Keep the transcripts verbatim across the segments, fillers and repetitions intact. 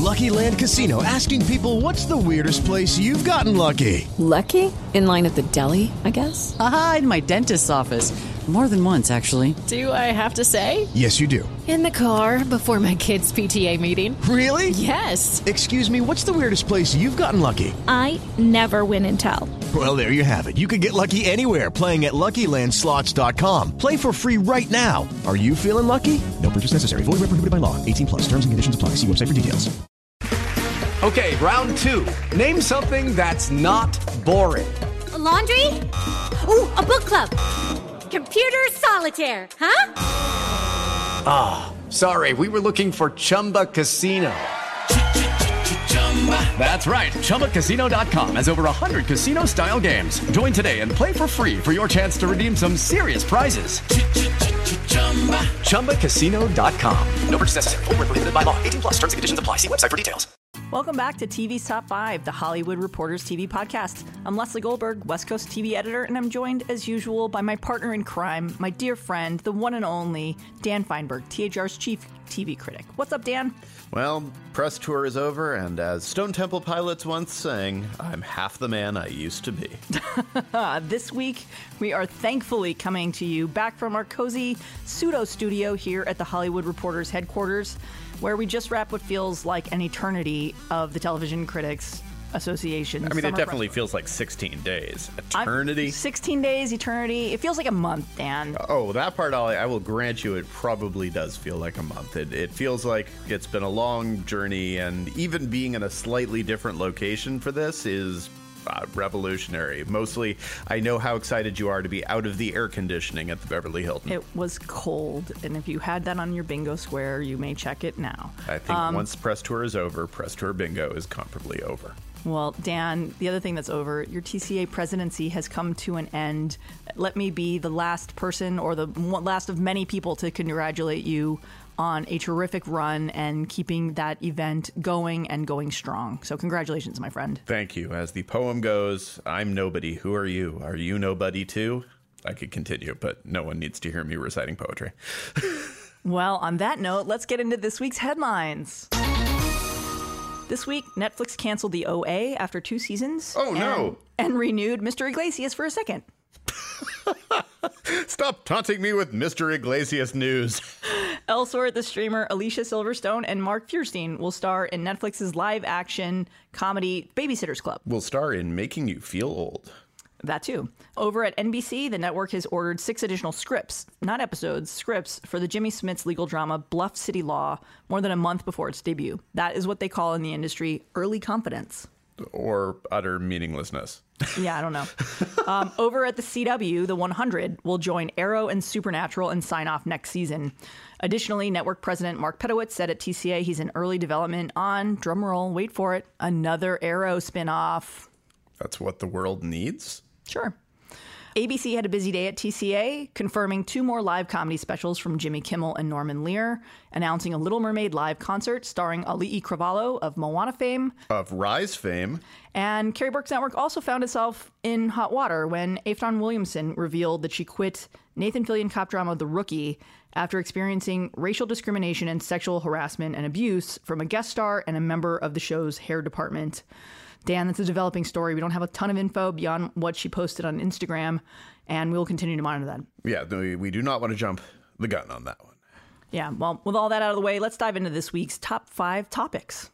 Lucky Land Casino, asking people, what's the weirdest place you've gotten lucky? Lucky? In line at the deli, I guess? Aha, in my dentist's office. More than once, actually. Do I have to say? Yes, you do. In the car before my kids' P T A meeting. Really? Yes. Excuse me, what's the weirdest place you've gotten lucky? I never win and tell. Well, there you have it. You can get lucky anywhere, playing at Lucky Land Slots dot com. Play for free right now. Are you feeling lucky? No purchase necessary. Void where prohibited by law. eighteen plus. Terms and conditions apply. See website for details. Okay, round two. Name something that's not boring. A laundry? Ooh, a book club. Computer solitaire, huh? Ah, oh, sorry. We were looking for Chumba Casino. That's right. Chumba Casino dot com has over one hundred casino-style games. Join today and play for free for your chance to redeem some serious prizes. Chumba Casino dot com. No purchase necessary. Void where prohibited by law. eighteen plus. Terms and conditions apply. See website for details. Welcome back to T V's Top five, the Hollywood Reporters T V podcast. I'm Leslie Goldberg, West Coast T V editor, and I'm joined, as usual, by my partner in crime, my dear friend, the one and only Dan Feinberg, T H R's chief T V critic. What's up, Dan? Well, press tour is over, and as Stone Temple Pilots once sang, I'm half the man I used to be. This week, we are thankfully coming to you back from our cozy pseudo studio here at the Hollywood Reporters headquarters, where we just wrapped what feels like an eternity of the Television Critics Association. I mean, it definitely press. feels like sixteen days. Eternity? I'm, sixteen days, eternity. It feels like a month, Dan. Oh, that part, I'll, I will grant you, it probably does feel like a month. It, it feels like it's been a long journey, and even being in a slightly different location for this is uh, revolutionary. Mostly, I know how excited you are to be out of the air conditioning at the Beverly Hilton. It was cold, and if you had that on your bingo square, you may check it now. I think um, once press tour is over, press tour bingo is comfortably over. Well, Dan, the other thing that's over, your T C A presidency has come to an end. Let me be the last person or the last of many people to congratulate you on a terrific run and keeping that event going and going strong. So congratulations, my friend. Thank you. As the poem goes, I'm nobody. Who are you? Are you nobody too? I could continue, but no one needs to hear me reciting poetry. Well, on that note, let's get into this week's headlines. This week, Netflix canceled the O A after two seasons. Oh, no. And, and renewed Mister Iglesias for a second. Stop taunting me with Mister Iglesias news. Elsewhere, the streamer Alicia Silverstone and Mark Feuerstein will star in Netflix's live-action comedy Babysitter's Club. Will star in Making You Feel Old. That too. Over at N B C, the network has ordered six additional scripts, not episodes, scripts for the Jimmy Smits legal drama Bluff City Law more than a month before its debut. That is what they call in the industry early confidence. Or utter meaninglessness. Yeah, I don't know. um, over at the C W, the one hundred will join Arrow and Supernatural and sign off next season. Additionally, network president Mark Pedowitz said at T C A he's in early development on, drumroll, wait for it, another Arrow spinoff. That's what the world needs? Sure. A B C had a busy day at T C A, confirming two more live comedy specials from Jimmy Kimmel and Norman Lear, announcing a Little Mermaid live concert starring Ali'i Cravalho of Moana fame. Of Rise fame. And Carrie Burke's network also found itself in hot water when Afton Williamson revealed that she quit Nathan Fillion cop drama The Rookie after experiencing racial discrimination and sexual harassment and abuse from a guest star and a member of the show's hair department. Dan, that's a developing story. We don't have a ton of info beyond what she posted on Instagram, and we'll continue to monitor that. Yeah, we do not want to jump the gun on that one. Yeah, well, with all that out of the way, let's dive into this week's top five topics.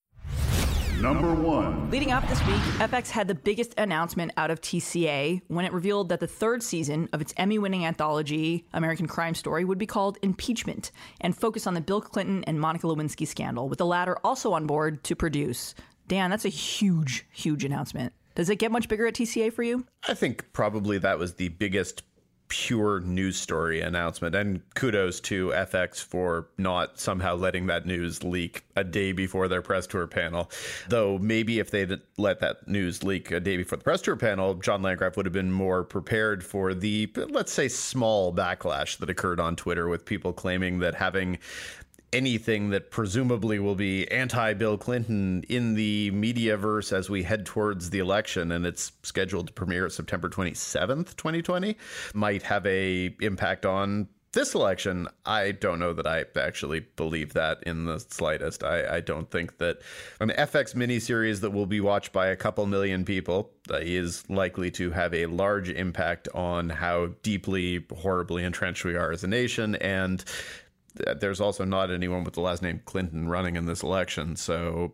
Number one. Leading up this week, F X had the biggest announcement out of T C A when it revealed that the third season of its Emmy-winning anthology, American Crime Story, would be called Impeachment and focus on the Bill Clinton and Monica Lewinsky scandal, with the latter also on board to produce. Dan, that's a huge, huge announcement. Does it get much bigger at T C A for you? I think probably that was the biggest pure news story announcement. And kudos to F X for not somehow letting that news leak a day before their press tour panel. Though maybe if they'd let that news leak a day before the press tour panel, John Landgraf would have been more prepared for the, let's say, small backlash that occurred on Twitter with people claiming that having anything that presumably will be anti-Bill Clinton in the mediaverse as we head towards the election, and it's scheduled to premiere September twenty-seventh, twenty twenty, might have a impact on This election, I don't know that I actually believe that in the slightest. I, I don't think that an F X miniseries that will be watched by a couple million people uh, is likely to have a large impact on how deeply, horribly entrenched we are as a nation. And there's also not anyone with the last name Clinton running in this election. So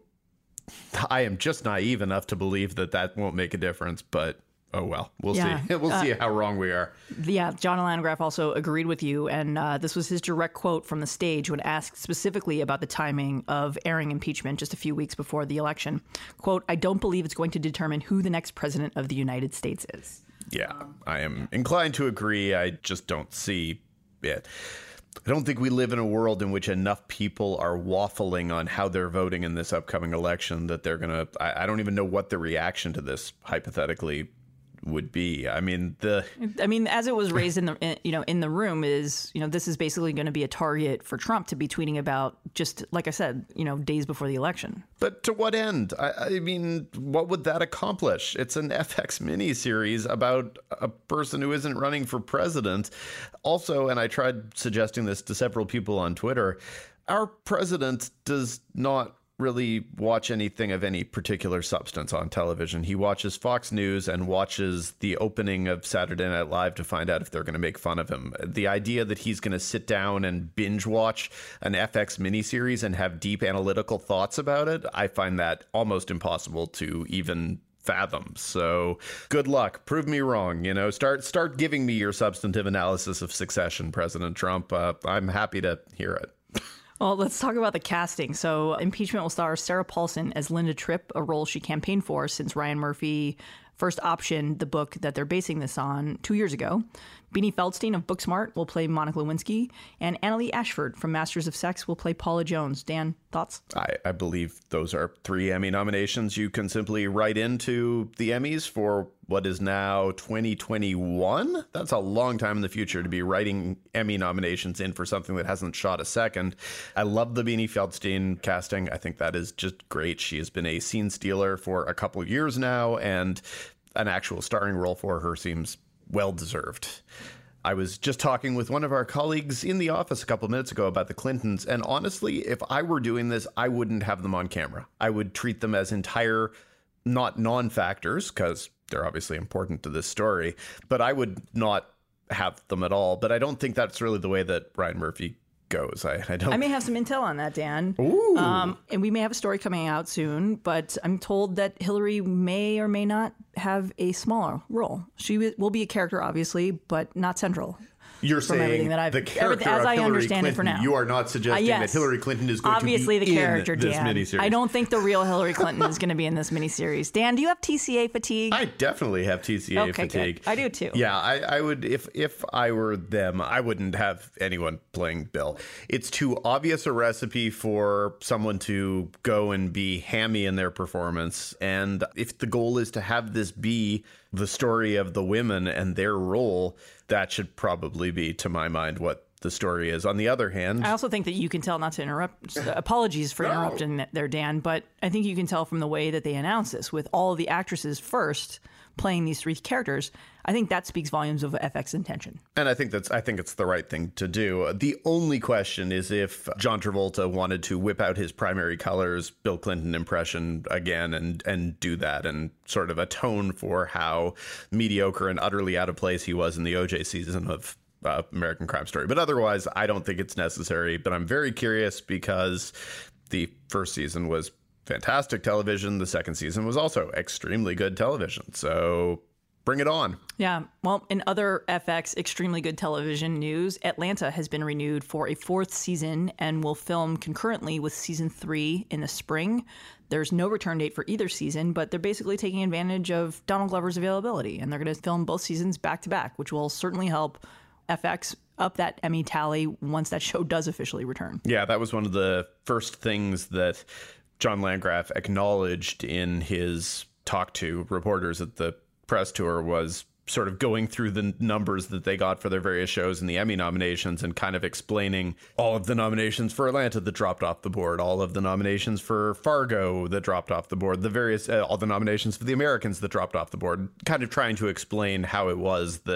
I am just naive enough to believe that that won't make a difference. But oh, well, we'll yeah. see. We'll uh, see how wrong we are. Yeah, John Landgraf also agreed with you. And uh, this was his direct quote from the stage when asked specifically about the timing of airing impeachment just a few weeks before the election. Quote, "I don't believe it's going to determine who the next president of the United States is." Yeah, I am inclined to agree. I just don't see it. I don't think we live in a world in which enough people are waffling on how they're voting in this upcoming election that they're going to, I, I don't even know what the reaction to this hypothetically would be. I mean, the I mean, as it was raised in the, in, you know, in the room is, you know, this is basically going to be a target for Trump to be tweeting about just, like I said, you know, days before the election. But to what end? I, I mean, what would that accomplish? It's an F X miniseries about a person who isn't running for president. Also, and I tried suggesting this to several people on Twitter, our president does not really watch anything of any particular substance on television. He watches Fox News and watches the opening of Saturday Night Live to find out if they're going to make fun of him. The idea that he's going to sit down and binge watch an F X miniseries and have deep analytical thoughts about it, I find that almost impossible to even fathom. So good luck. Prove me wrong. You know, start start giving me your substantive analysis of Succession, President Trump. Uh, I'm happy to hear it. Well, let's talk about the casting. So impeachment will star Sarah Paulson as Linda Tripp, a role she campaigned for since Ryan Murphy first optioned the book that they're basing this on two years ago. Beanie Feldstein of Booksmart will play Monica Lewinsky, and Annalee Ashford from Masters of Sex will play Paula Jones. Dan, thoughts? I, I believe those are three Emmy nominations you can simply write into the Emmys for what is now twenty twenty-one. That's a long time in the future to be writing Emmy nominations in for something that hasn't shot a second. I love the Beanie Feldstein casting. I think that is just great. She has been a scene stealer for a couple of years now, and an actual starring role for her seems well-deserved. I was just talking with one of our colleagues in the office a couple of minutes ago about the Clintons, and honestly, if I were doing this, I wouldn't have them on camera. I would treat them as entire, not non-factors, because they're obviously important to this story, but I would not have them at all. But I don't think that's really the way that Ryan Murphy goes. I, I don't. I may have some intel on that, Dan. Ooh. Um, and we may have a story coming out soon, but I'm told that Hillary may or may not have a smaller role. She will be a character, obviously, but not central. You're from saying that I've, the character as of I Hillary understand Clinton. It for now. You are not suggesting uh, yes. that Hillary Clinton is going Obviously to be the character, in this Dan. miniseries. I don't think the real Hillary Clinton is going to be in this miniseries. Dan, do you have T C A fatigue? I definitely have T C A okay, fatigue. Good. I do too. Yeah, I, I would. If if I were them, I wouldn't have anyone playing Bill. It's too obvious a recipe for someone to go and be hammy in their performance. And if the goal is to have this be the story of the women and their role, that should probably be, to my mind, what the story is. On the other hand, I also think that you can tell, not to interrupt, apologies for no. interrupting there, Dan, but I think you can tell from the way that they announce this with all of the actresses first playing these three characters. I think that speaks volumes of F X intention. And I think that's I think it's the right thing to do. The only question is if John Travolta wanted to whip out his primary colors, Bill Clinton impression again and and do that and sort of atone for how mediocre and utterly out of place he was in the O J season of uh, American Crime Story. But otherwise, I don't think it's necessary. But I'm very curious because the first season was fantastic television. The second season was also extremely good television. So bring it on. Yeah. Well, in other F X extremely good television news, Atlanta has been renewed for a fourth season and will film concurrently with season three in the spring. There's no return date for either season, but they're basically taking advantage of Donald Glover's availability, and they're going to film both seasons back to back, which will certainly help F X up that Emmy tally once that show does officially return. Yeah, that was one of the first things that John Landgraf acknowledged in his talk to reporters at the press tour, was sort of going through the numbers that they got for their various shows and the Emmy nominations and kind of explaining all of the nominations for Atlanta that dropped off the board, all of the nominations for Fargo that dropped off the board, the various, uh, all the nominations for The Americans that dropped off the board, kind of trying to explain how it was that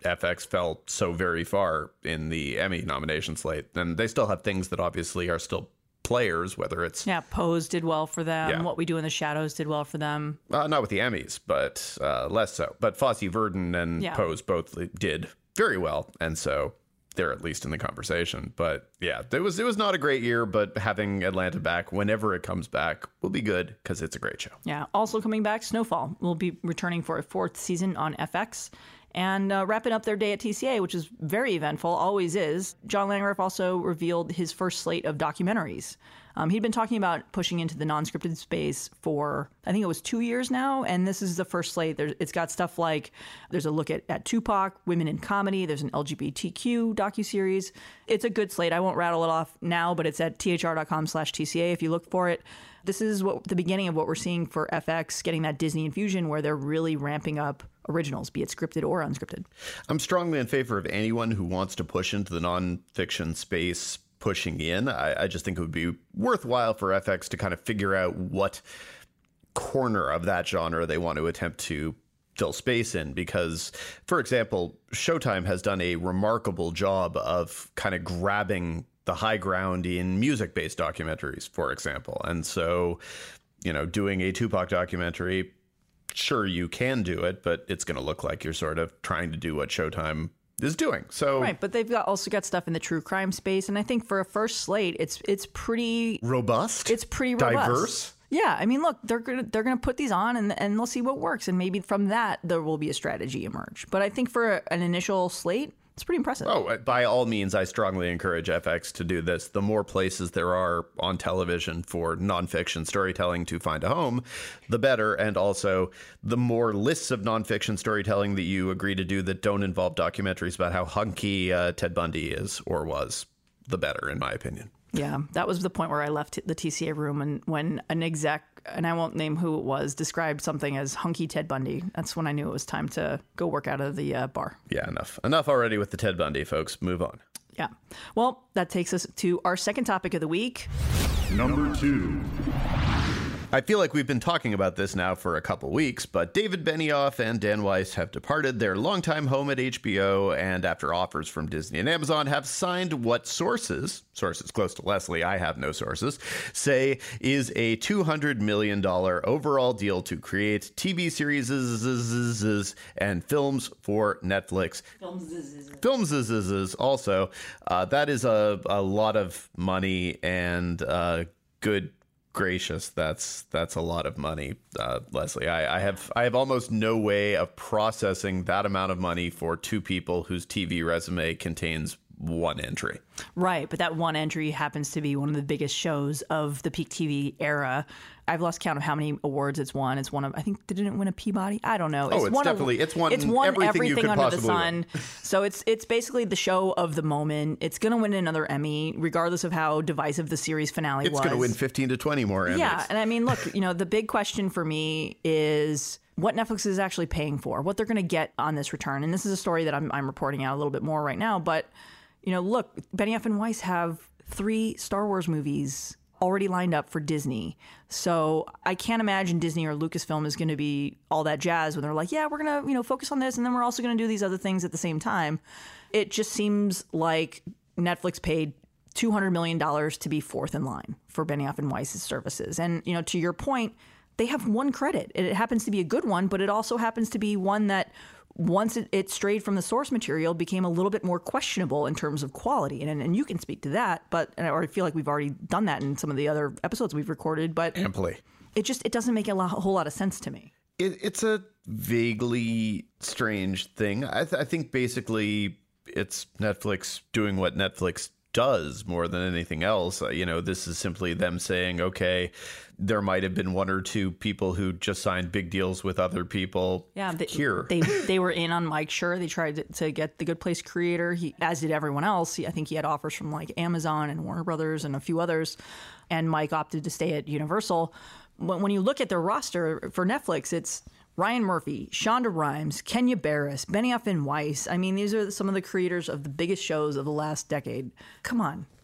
F X fell so very far in the Emmy nomination slate. And they still have things that obviously are still players, whether it's... Yeah, Pose did well for them. Yeah. What We Do in the Shadows did well for them. Uh, not with the Emmys, but uh, less so. But Fosse Verdon and Yeah. Pose both did very well. And so they're at least in the conversation. But yeah, it was, it was not a great year, but having Atlanta back whenever it comes back will be good because it's a great show. Yeah, also coming back, Snowfall will be returning for a fourth season on F X. And uh, wrapping up their day at T C A, which is very eventful, always is, John Landgraf also revealed his first slate of documentaries. Um, he'd been talking about pushing into the non-scripted space for, I think it was two years now, and this is the first slate. There's, it's got stuff like, there's a look at, at Tupac, women in comedy, there's an L G B T Q docuseries. It's a good slate. I won't rattle it off now, but it's at thr.com slash TCA if you look for it. This is what the beginning of what we're seeing for F X, getting that Disney infusion where they're really ramping up originals, be it scripted or unscripted. I'm strongly in favor of anyone who wants to push into the nonfiction space pushing in. I, I just think it would be worthwhile for F X to kind of figure out what corner of that genre they want to attempt to fill space in. Because, for example, Showtime has done a remarkable job of kind of grabbing the high ground in music-based documentaries, for example. And so, you know, doing a Tupac documentary, sure, you can do it, but it's going to look like you're sort of trying to do what Showtime is doing. So right, but they've got also got stuff in the true crime space, and I think for a first slate, it's it's pretty robust. It's pretty robust. Diverse. Yeah, I mean, look, they're gonna they're gonna put these on, and and they'll see what works, and maybe from that there will be a strategy emerge. But I think for an initial slate, it's pretty impressive. Oh, by all means, I strongly encourage F X to do this. The more places there are on television for nonfiction storytelling to find a home, the better. And also, the more lists of nonfiction storytelling that you agree to do that don't involve documentaries about how hunky uh, Ted Bundy is or was, the better, in my opinion. Yeah, that was the point where I left the T C A room, and when an exec, and I won't name who it was, described something as hunky Ted Bundy. That's when I knew it was time to go work out of the uh, bar. Yeah, enough. Enough already with the Ted Bundy, folks. Move on. Yeah. Well, that takes us to our second topic of the week. Number two. I feel like we've been talking about this now for a couple weeks, but David Benioff and Dan Weiss have departed their longtime home at H B O, and after offers from Disney and Amazon, have signed what sources, sources close to Leslie, I have no sources, say is a two hundred million dollars overall deal to create T V series and films for Netflix. Films also. Uh, that is a, a lot of money, and uh, good gracious, that's that's a lot of money, uh, Leslie. I, I have I have almost no way of processing that amount of money for two people whose T V resume contains one entry. Right, but that one entry happens to be one of the biggest shows of the peak T V era. I've lost count of how many awards it's won. It's one of, I think, didn't it win a Peabody? I don't know. It's oh, it's won definitely, a, it's won, it's won everything, everything you could under the possibly sun. win. So it's it's basically the show of the moment. It's going to win another Emmy, regardless of how divisive the series finale it's was. It's going to win fifteen to twenty more Emmys. Yeah, and I mean, look, you know, the big question for me is what Netflix is actually paying for, what they're going to get on this return. And this is a story that I'm, I'm reporting out a little bit more right now. But, you know, look, Benioff and Weiss have three Star Wars movies already lined up for Disney. So I can't imagine Disney or Lucasfilm is going to be all that jazz when they're like, yeah, we're going to, you know, focus on this, and then we're also going to do these other things at the same time. It just seems like Netflix paid two hundred million dollars to be fourth in line for Benioff and Weiss's services. And, you know, to your point, they have one credit. It happens to be a good one, but it also happens to be one that once it, it strayed from the source material, became a little bit more questionable in terms of quality. And and you can speak to that, but and I feel like we've already done that in some of the other episodes we've recorded. But amply, it just it doesn't make a, lot, a whole lot of sense to me. It, it's a vaguely strange thing. I, th- I think basically it's Netflix doing what Netflix does more than anything else. Uh, you know, this is simply them saying, okay, there might have been one or two people who just signed big deals with other people. Yeah, they, here. they they were in on Mike Schur. They tried to, to get The Good Place creator, he, as did everyone else. He, I think he had offers from like Amazon and Warner Brothers and a few others. And Mike opted to stay at Universal. When, when you look at their roster for Netflix, it's Ryan Murphy, Shonda Rhimes, Kenya Barris, Benioff and Weiss. I mean, these are some of the creators of the biggest shows of the last decade. Come on.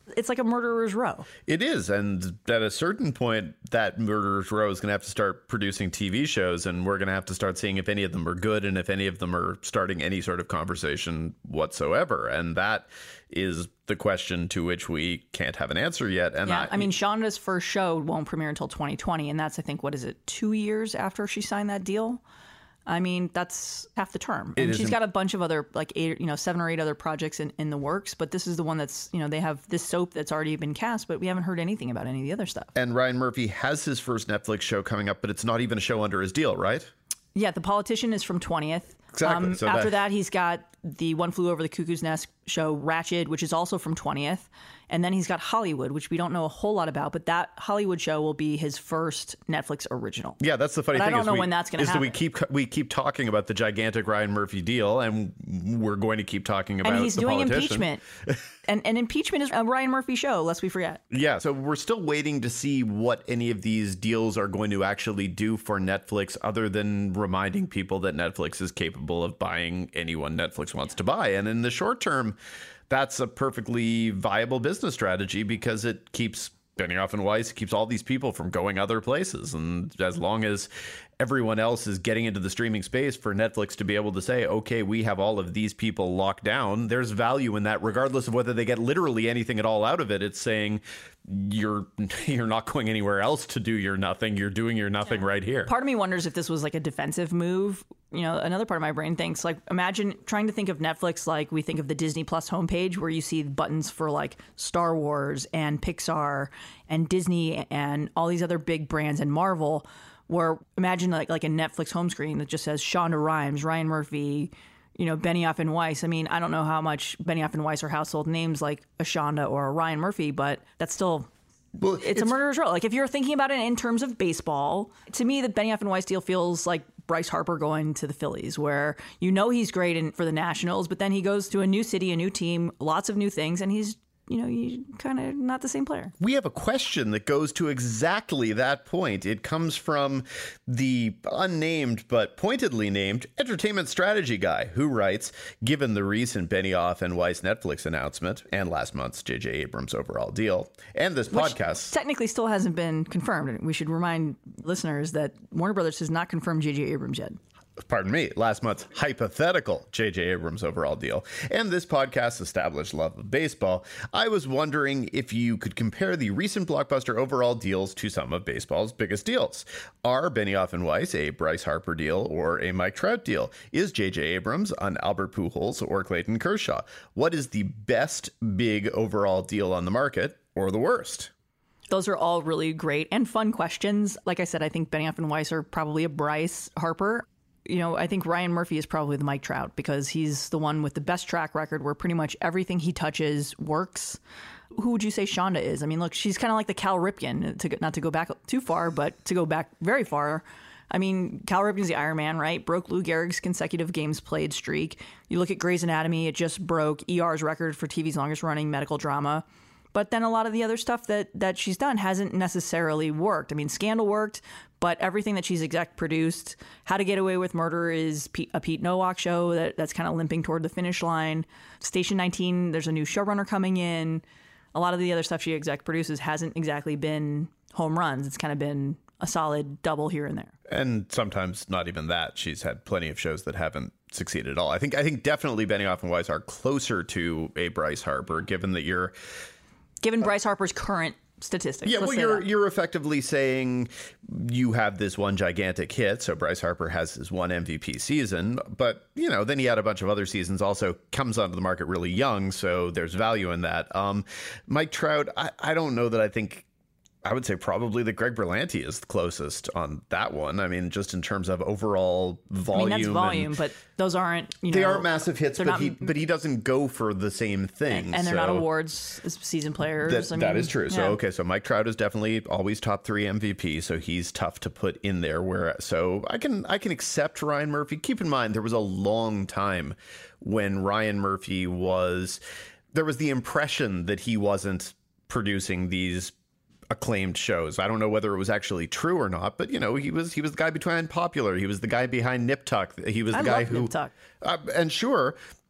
It's like a murderer's row. It is. And at a certain point, that murderer's row is going to have to start producing T V shows, and we're going to have to start seeing if any of them are good and if any of them are starting any sort of conversation whatsoever. And that is the question to which we can't have an answer yet. And yeah, I, I mean, Shonda's first show won't premiere until twenty twenty, and that's, I think, what is it, two years after she signed that deal? I mean, that's half the term. And she's got a bunch of other, like, eight, you know, seven or eight other projects in, in the works. But this is the one that's, you know, they have this soap that's already been cast, but we haven't heard anything about any of the other stuff. And Ryan Murphy has his first Netflix show coming up, but it's not even a show under his deal, right? Yeah, The Politician is from twentieth. Exactly. Um, so after that, that, he's got the One Flew Over the Cuckoo's Nest show Ratched, which is also from twentieth. And then he's got Hollywood, which we don't know a whole lot about, but that Hollywood show will be his first Netflix original. Yeah, that's the funny but thing. I don't is know we, when that's going to is happen. that we keep we keep talking about the gigantic Ryan Murphy deal, and we're going to keep talking about and he's the doing politician. impeachment. and and impeachment is a Ryan Murphy show, lest we forget. Yeah, so we're still waiting to see what any of these deals are going to actually do for Netflix, other than reminding people that Netflix is capable of buying anyone Netflix wants to buy. And in the short term, that's a perfectly viable business strategy because it keeps Benioff and Weiss, keeps all these people from going other places. And as long as everyone else is getting into the streaming space, for Netflix to be able to say, okay, we have all of these people locked down, there's value in that, regardless of whether they get literally anything at all out of it. It's saying you're you're not going anywhere else to do your nothing. You're doing your nothing yeah. right here. Part of me wonders if this was like a defensive move. You know, another part of my brain thinks, like, imagine trying to think of Netflix like we think of the Disney Plus homepage, where you see buttons for like Star Wars and Pixar and Disney and all these other big brands and Marvel, where imagine like like a Netflix home screen that just says Shonda Rhimes, Ryan Murphy, you know, Benioff and Weiss. I mean, I don't know how much Benioff and Weiss are household names like a Shonda or a Ryan Murphy, but that's still... Well, it's, it's a murderer's row. Like, if you're thinking about it in terms of baseball, to me, the Benioff and Weiss deal feels like Bryce Harper going to the Phillies, where you know he's great in, for the Nationals, but then he goes to a new city, a new team, lots of new things, and he's, you know, you kind of not the same player. We have a question that goes to exactly that point. It comes from the unnamed but pointedly named entertainment strategy guy, who writes, given the recent Benioff and Weiss Netflix announcement and last month's J J Abrams overall deal, and this Which podcast technically still hasn't been confirmed. We should remind listeners that Warner Brothers has not confirmed J J Abrams yet. Pardon me, last month's hypothetical J J Abrams overall deal, and this podcast's established love of baseball, I was wondering if you could compare the recent blockbuster overall deals to some of baseball's biggest deals. Are Benioff and Weiss a Bryce Harper deal or a Mike Trout deal? Is J J Abrams an Albert Pujols or Clayton Kershaw? What is the best big overall deal on the market, or the worst? Those are all really great and fun questions. Like I said, I think Benioff and Weiss are probably a Bryce Harper. You know, I think Ryan Murphy is probably the Mike Trout, because he's the one with the best track record where pretty much everything he touches works. Who would you say Shonda is? I mean, look, she's kind of like the Cal Ripken, to, not to go back too far, but to go back very far. I mean, Cal Ripken's the Iron Man, right? Broke Lou Gehrig's consecutive games played streak. You look at Grey's Anatomy, it just broke E R's record for T V's longest running medical drama. But then a lot of the other stuff that, that she's done hasn't necessarily worked. I mean, Scandal worked, but everything that she's exec produced, How to Get Away with Murder is Pete, a Pete Nowak show that, that's kind of limping toward the finish line. Station nineteen, there's a new showrunner coming in. A lot of the other stuff she exec produces hasn't exactly been home runs. It's kind of been a solid double here and there. And sometimes not even that. She's had plenty of shows that haven't succeeded at all. I think I think definitely Benioff and Weiss are closer to a Bryce Harper, given that you're... Given Bryce Harper's current statistics. Yeah, Let's well, say you're that. you're effectively saying you have this one gigantic hit. So Bryce Harper has his one M V P season, but you know, then he had a bunch of other seasons. Also comes onto the market really young, so there's value in that. Um, Mike Trout, I, I don't know that I think. I would say probably that Greg Berlanti is the closest on that one. I mean, just in terms of overall volume. I mean, that's volume, and, but those aren't, you know. They aren't massive hits, but not, he but he doesn't go for the same thing. And, and they're so not awards as season players. That, I mean, that is true. Yeah. So, okay, so Mike Trout is definitely always top three M V P, so he's tough to put in there. Where So I can, I can accept Ryan Murphy. Keep in mind, there was a long time when Ryan Murphy was, there was the impression that he wasn't producing these acclaimed shows. I don't know whether it was actually true or not, but you know, he was he was the guy behind Popular. He was the guy behind Nip Tuck. He was the I guy love who Nip Tuck. Uh, and sure,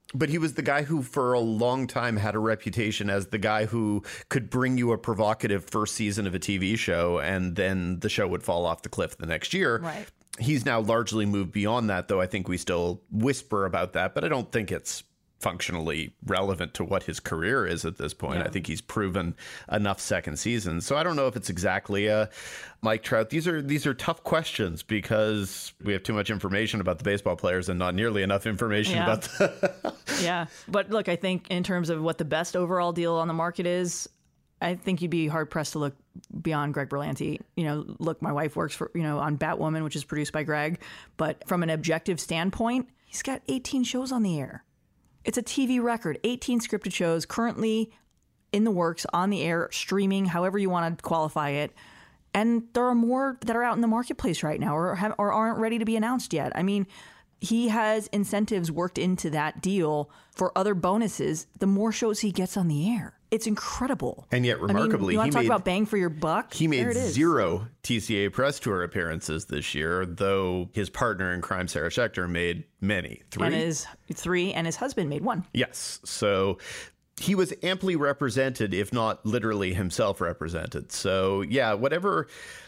But he was the guy who, for a long time, had a reputation as the guy who could bring you a provocative first season of a T V show, and then the show would fall off the cliff the next year. Right. He's now largely moved beyond that, though I think we still whisper about that, but I don't think it's functionally relevant to what his career is at this point. Yeah. I think he's proven enough second seasons. So I don't know if it's exactly a Mike Trout. These are these are tough questions because we have too much information about the baseball players and not nearly enough information yeah. about the Yeah. But look, I think in terms of what the best overall deal on the market is, I think you'd be hard pressed to look beyond Greg Berlanti. You know, look, my wife works for, you know, on Batwoman, which is produced by Greg. But from an objective standpoint, he's got eighteen shows on the air. It's a T V record, eighteen scripted shows currently in the works, on the air, streaming, however you want to qualify it. And there are more that are out in the marketplace right now or, have, or aren't ready to be announced yet. I mean, he has incentives worked into that deal for other bonuses the more shows he gets on the air. It's incredible. And yet, remarkably, I mean, you want he to talk made, about bang for your buck? He made zero T C A press tour appearances this year, though his partner in crime, Sarah Schechter, made many. Three? And his three, and his husband made one. Yes. So he was amply represented, if not literally himself represented. So, yeah, whatever.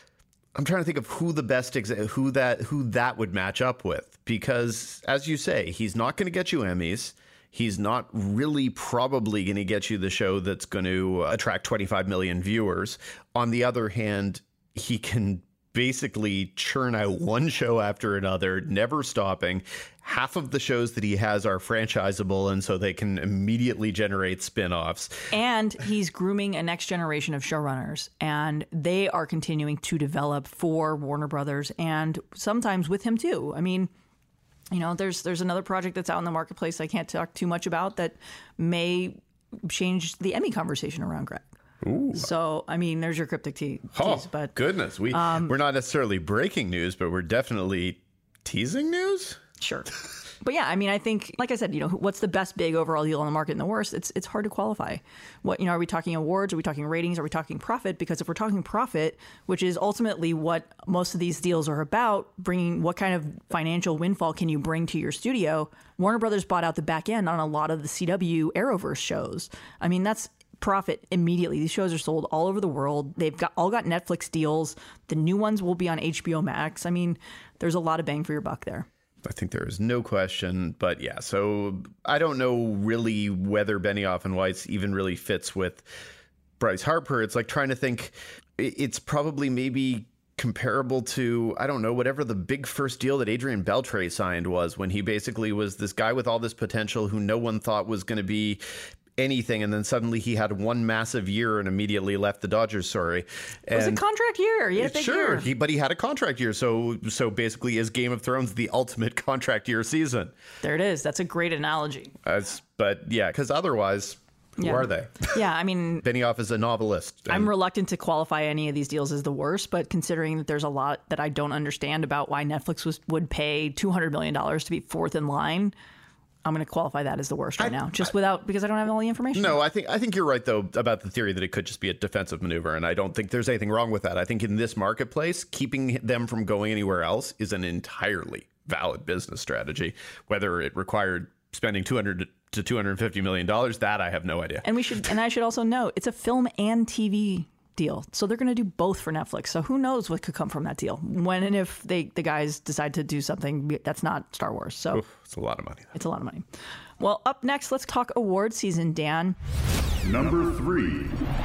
I'm trying to think of who the best exa- who that who that would match up with, because, as you say, he's not going to get you Emmys. He's not really probably going to get you the show that's going to attract twenty-five million viewers. On the other hand, he can basically churn out one show after another, never stopping. Half of the shows that he has are franchisable, and so they can immediately generate spin-offs. And he's grooming a next generation of showrunners, and they are continuing to develop for Warner Brothers, and sometimes with him too. I mean, you know, there's there's another project that's out in the marketplace I can't talk too much about that may change the Emmy conversation around Greg. Ooh. So, I mean, there's your cryptic te- tease. Oh, but goodness. We, um, we're not necessarily breaking news, but we're definitely teasing news? Sure. But yeah, I mean, I think, like I said, you know, what's the best big overall deal on the market and the worst? It's it's hard to qualify. What, you know, are we talking awards? Are we talking ratings? Are we talking profit? Because if we're talking profit, which is ultimately what most of these deals are about, bringing what kind of financial windfall can you bring to your studio? Warner Brothers bought out the back end on a lot of the C W Arrowverse shows. I mean, that's profit immediately. These shows are sold all over the world. They've got all got Netflix deals. The new ones will be on H B O Max. I mean, there's a lot of bang for your buck there. I think there is no question. But yeah, so I don't know really whether Benioff and Weiss even really fits with Bryce Harper. It's like trying to think. It's probably maybe comparable to, I don't know, whatever the big first deal that Adrian Beltre signed was, when he basically was this guy with all this potential who no one thought was going to be anything, and then suddenly he had one massive year and immediately left the Dodgers. Sorry, it was a contract year. He had a big sure, year. He, but he had a contract year. So, so basically, is Game of Thrones the ultimate contract year season? There it is. That's a great analogy. As, but yeah, because otherwise, who yeah. are they? Yeah, I mean, Benioff is a novelist. I'm reluctant to qualify any of these deals as the worst, but considering that there's a lot that I don't understand about why Netflix was would pay two hundred million dollars to be fourth in line, I'm going to qualify that as the worst right I, now, just I, without because I don't have all the information. No, I think I think you're right, though, about the theory that it could just be a defensive maneuver. And I don't think there's anything wrong with that. I think in this marketplace, keeping them from going anywhere else is an entirely valid business strategy. Whether it required spending two hundred to two hundred fifty million dollars, that I have no idea. And we should and I should also note it's a film and T V deal. So they're going to do both for Netflix. So who knows what could come from that deal when and if they the guys decide to do something that's not Star Wars. So Oof, it's a lot of money. It's a lot of money. Well, up next, let's talk award season, Dan. Number three.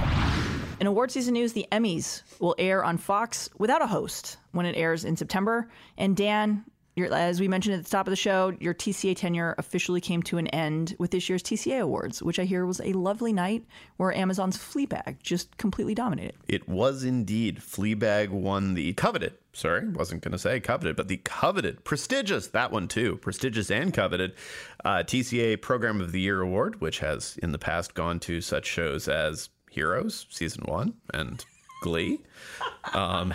In award season news, the Emmys will air on Fox without a host when it airs in September. And Dan, Your, as we mentioned at the top of the show, your T C A tenure officially came to an end with this year's T C A Awards, which I hear was a lovely night where Amazon's Fleabag just completely dominated. It was indeed. Fleabag won the coveted, sorry, wasn't going to say coveted, but the coveted, prestigious, that one too, prestigious and coveted uh, T C A Program of the Year Award, which has in the past gone to such shows as Heroes, Season one, and Glee. Um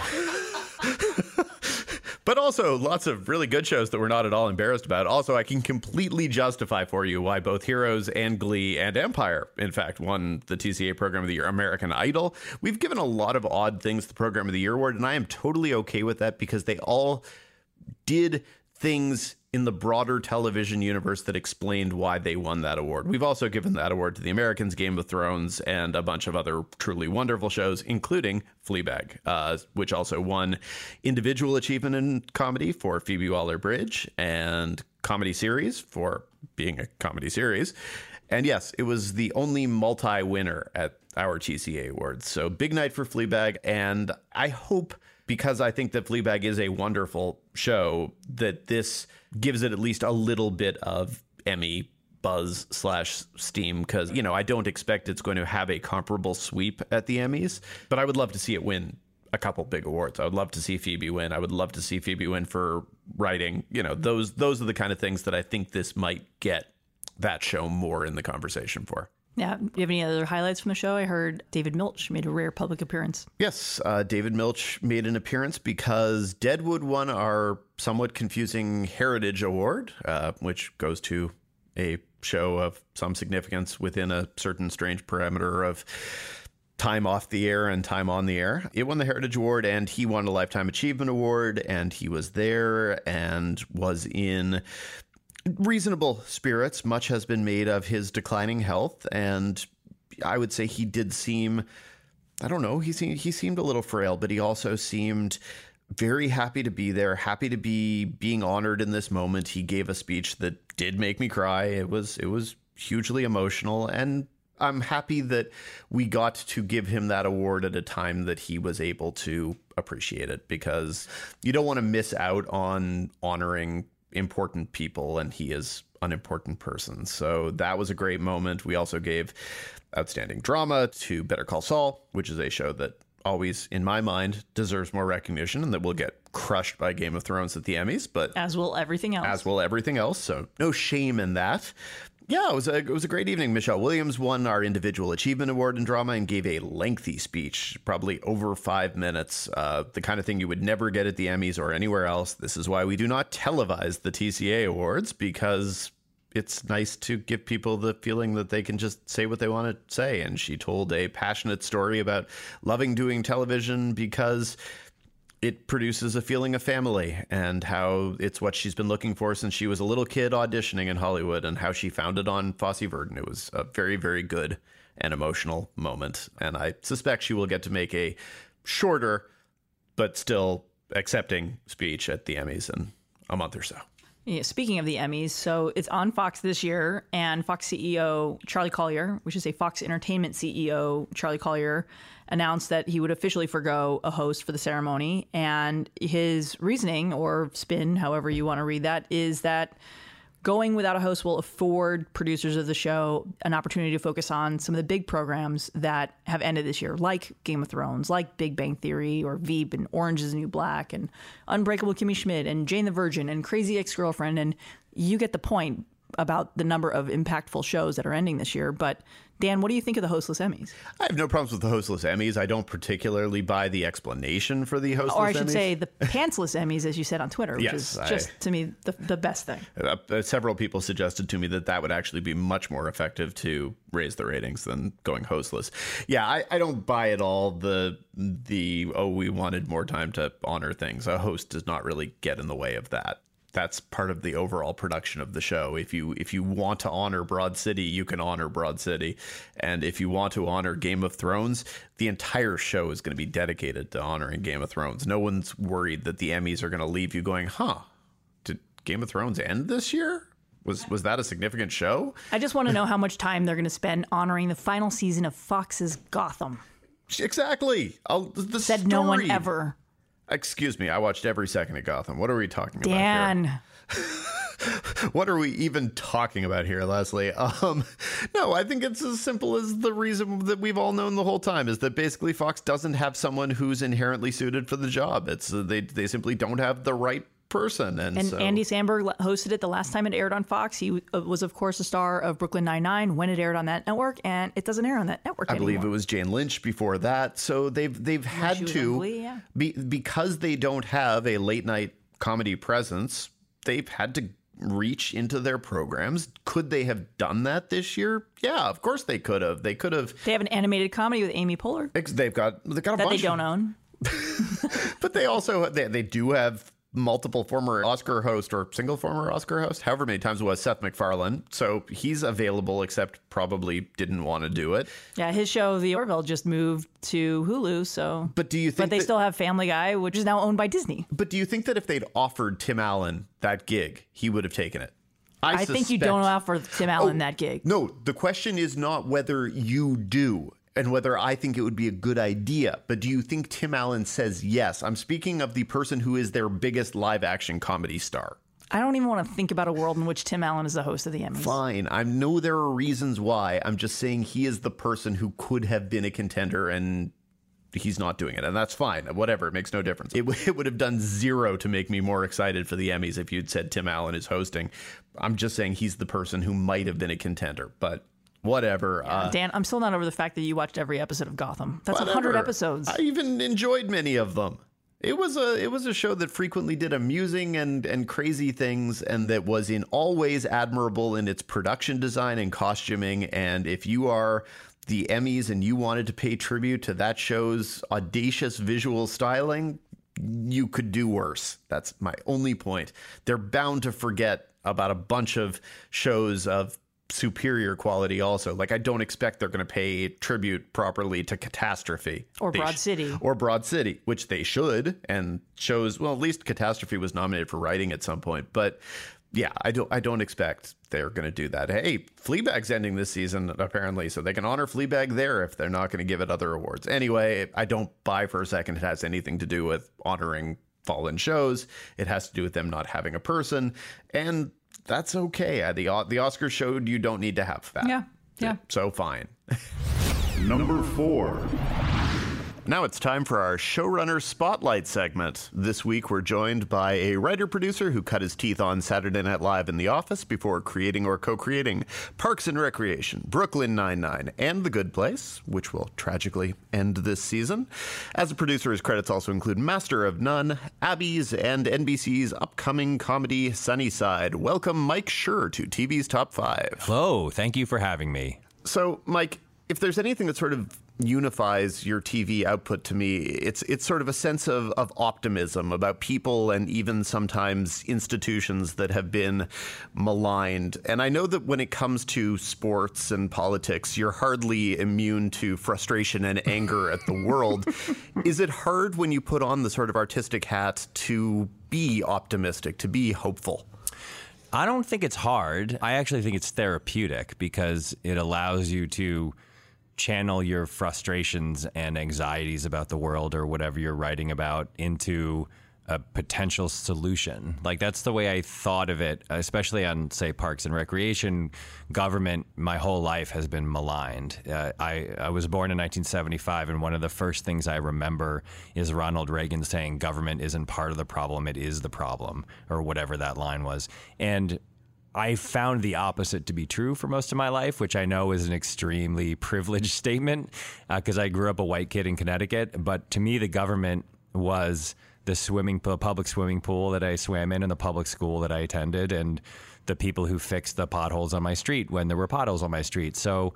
But also lots of really good shows that we're not at all embarrassed about. Also, I can completely justify for you why both Heroes and Glee and Empire, in fact, won the T C A Program of the Year. American Idol. We've given a lot of odd things the Program of the Year award, and I am totally okay with that because they all did things in the broader television universe that explained why they won that award. We've also given that award to The Americans, Game of Thrones, and a bunch of other truly wonderful shows, including Fleabag, uh, which also won individual achievement in comedy for Phoebe Waller-Bridge and comedy series for being a comedy series. And yes, it was the only multi-winner at our T C A Awards. So big night for Fleabag, and I hope, because I think that Fleabag is a wonderful show, that this gives it at least a little bit of Emmy buzz slash steam, because, you know, I don't expect it's going to have a comparable sweep at the Emmys, but I would love to see it win a couple big awards. I would love to see Phoebe win. I would love to see Phoebe win for writing. You know, those those are the kind of things that I think this might get that show more in the conversation for. Yeah. Do you have any other highlights from the show? I heard David Milch made a rare public appearance. Yes, uh, David Milch made an appearance because Deadwood won our somewhat confusing Heritage Award, uh, which goes to a show of some significance within a certain strange parameter of time off the air and time on the air. It won the Heritage Award, and he won a Lifetime Achievement Award, and he was there and was in reasonable spirits. Much has been made of his declining health, and I would say he did seem, I don't know, he seemed, he seemed a little frail, but he also seemed very happy to be there, happy to be being honored in this moment. He gave a speech that did make me cry. It was it was hugely emotional, and I'm happy that we got to give him that award at a time that he was able to appreciate it, because you don't want to miss out on honoring important people, and he is an important person. So that was a great moment. We also gave outstanding drama to Better Call Saul, which is a show that always, in my mind, deserves more recognition and that will get crushed by Game of Thrones at the Emmys, but as will everything else. As will everything else. So no shame in that. Yeah, it was a it was a great evening. Michelle Williams won our Individual Achievement Award in Drama and gave a lengthy speech, probably over five minutes, uh, the kind of thing you would never get at the Emmys or anywhere else. This is why we do not televise the T C A Awards, because it's nice to give people the feeling that they can just say what they want to say. And she told a passionate story about loving doing television because it produces a feeling of family, and how it's what she's been looking for since she was a little kid auditioning in Hollywood, and how she found it on Fosse Verdon. It was a very, very good and emotional moment. And I suspect she will get to make a shorter, but still accepting speech at the Emmys in a month or so. Yeah, speaking of the Emmys, so it's on Fox this year, and Fox C E O Charlie Collier, which is a Fox Entertainment C E O, Charlie Collier, announced that he would officially forgo a host for the ceremony. And his reasoning, or spin, however you want to read that, is that going without a host will afford producers of the show an opportunity to focus on some of the big programs that have ended this year, like Game of Thrones, like Big Bang Theory, or Veep, and Orange is the New Black, and Unbreakable Kimmy Schmidt, and Jane the Virgin, and Crazy Ex-Girlfriend. And you get the point about the number of impactful shows that are ending this year. But Dan, what do you think of the hostless Emmys? I have no problems with the hostless Emmys. I don't particularly buy the explanation for the hostless Emmys. Or I should Emmys. say the pantsless Emmys, as you said on Twitter, which yes, is I, just, to me, the, the best thing. Uh, uh, several people suggested to me that that would actually be much more effective to raise the ratings than going hostless. Yeah, I, I don't buy at all the, the, oh, we wanted more time to honor things. A host does not really get in the way of that. That's part of the overall production of the show. If you if you want to honor Broad City, you can honor Broad City. And if you want to honor Game of Thrones, the entire show is going to be dedicated to honoring Game of Thrones. No one's worried that the Emmys are going to leave you going, huh, did Game of Thrones end this year? Was was that a significant show? I just want to know how much time they're going to spend honoring the final season of Fox's Gotham. Exactly. I'll, the Said story. No one ever. Excuse me, I watched every second of Gotham. What are we talking Dan. about here? What are we even talking about here, Leslie? Um, no, I think it's as simple as the reason that we've all known the whole time, is that basically Fox doesn't have someone who's inherently suited for the job. It's uh, they they simply don't have the right person. And, and so. Andy Samberg hosted it the last time it aired on Fox. He was, of course, a star of Brooklyn Nine-Nine when it aired on that network, and it doesn't air on that network I anymore. believe it was Jane Lynch before that. So they've they've Unless had to, Glee, yeah. be, because they don't have a late night comedy presence, they've had to reach into their programs. Could they have done that this year? Yeah, of course they could have. They could have. They have an animated comedy with Amy Poehler. They've got they've got a that bunch they don't own. But they also they, they do have multiple former Oscar host or single former Oscar host, however many times it was, Seth MacFarlane. So he's available, except probably didn't want to do it. Yeah, his show, The Orville, just moved to Hulu. So, but do you think? But they that, still have Family Guy, which is now owned by Disney. But do you think that if they'd offered Tim Allen that gig, he would have taken it? I, I suspect, think you don't offer Tim Allen oh, that gig. No, the question is not whether you do and whether I think it would be a good idea, but do you think Tim Allen says yes? I'm speaking of the person who is their biggest live action comedy star. I don't even want to think about a world in which Tim Allen is the host of the Emmys. Fine. I know there are reasons why. I'm just saying he is the person who could have been a contender, and he's not doing it. And that's fine. Whatever. It makes no difference. It, w- it would have done zero to make me more excited for the Emmys if you'd said Tim Allen is hosting. I'm just saying he's the person who might have been a contender, but whatever. Yeah, uh, Dan, I'm still not over the fact that you watched every episode of Gotham. That's whatever. one hundred episodes. I even enjoyed many of them. It was a it was a show that frequently did amusing and, and crazy things, and that was in all ways admirable in its production design and costuming. And if you are the Emmys and you wanted to pay tribute to that show's audacious visual styling, you could do worse. That's my only point. They're bound to forget about a bunch of shows of superior quality also. Like, I don't expect they're going to pay tribute properly to Catastrophe. Or They Broad sh- City. Or Broad City, which they should, and shows, well, at least Catastrophe was nominated for writing at some point. But yeah, I don't I don't expect they're going to do that. Hey, Fleabag's ending this season, apparently, so they can honor Fleabag there if they're not going to give it other awards. Anyway, I don't buy for a second it has anything to do with honoring fallen shows. It has to do with them not having a person, and that's okay. The the Oscars showed you don't need to have that. Yeah, yeah. So fine. Number four. Now it's time for our showrunner spotlight segment. This week we're joined by a writer-producer who cut his teeth on Saturday Night Live and The Office before creating or co-creating Parks and Recreation, Brooklyn Nine-Nine, and The Good Place, which will tragically end this season. As a producer, his credits also include Master of None, Abby's, and N B C's upcoming comedy Sunnyside. Welcome, Mike Schur, to T V's Top five. Hello, thank you for having me. So, Mike, if there's anything that sort of unifies your T V output to me, it's it's sort of a sense of, of optimism about people and even sometimes institutions that have been maligned. And I know that when it comes to sports and politics, you're hardly immune to frustration and anger at the world. Is it hard when you put on the sort of artistic hat to be optimistic, to be hopeful? I don't think it's hard. I actually think it's therapeutic because it allows you to channel your frustrations and anxieties about the world or whatever you're writing about into a potential solution. Like, that's the way I thought of it, especially on, say, Parks and Recreation. Government, my whole life has been maligned. Uh, I, I was born in nineteen seventy-five, and one of the first things I remember is Ronald Reagan saying government isn't part of the problem, it is the problem, or whatever that line was. And I found the opposite to be true for most of my life, which I know is an extremely privileged statement because uh, I grew up a white kid in Connecticut. But to me, the government was the swimming pool, public swimming pool that I swam in and the public school that I attended and the people who fixed the potholes on my street when there were potholes on my street. So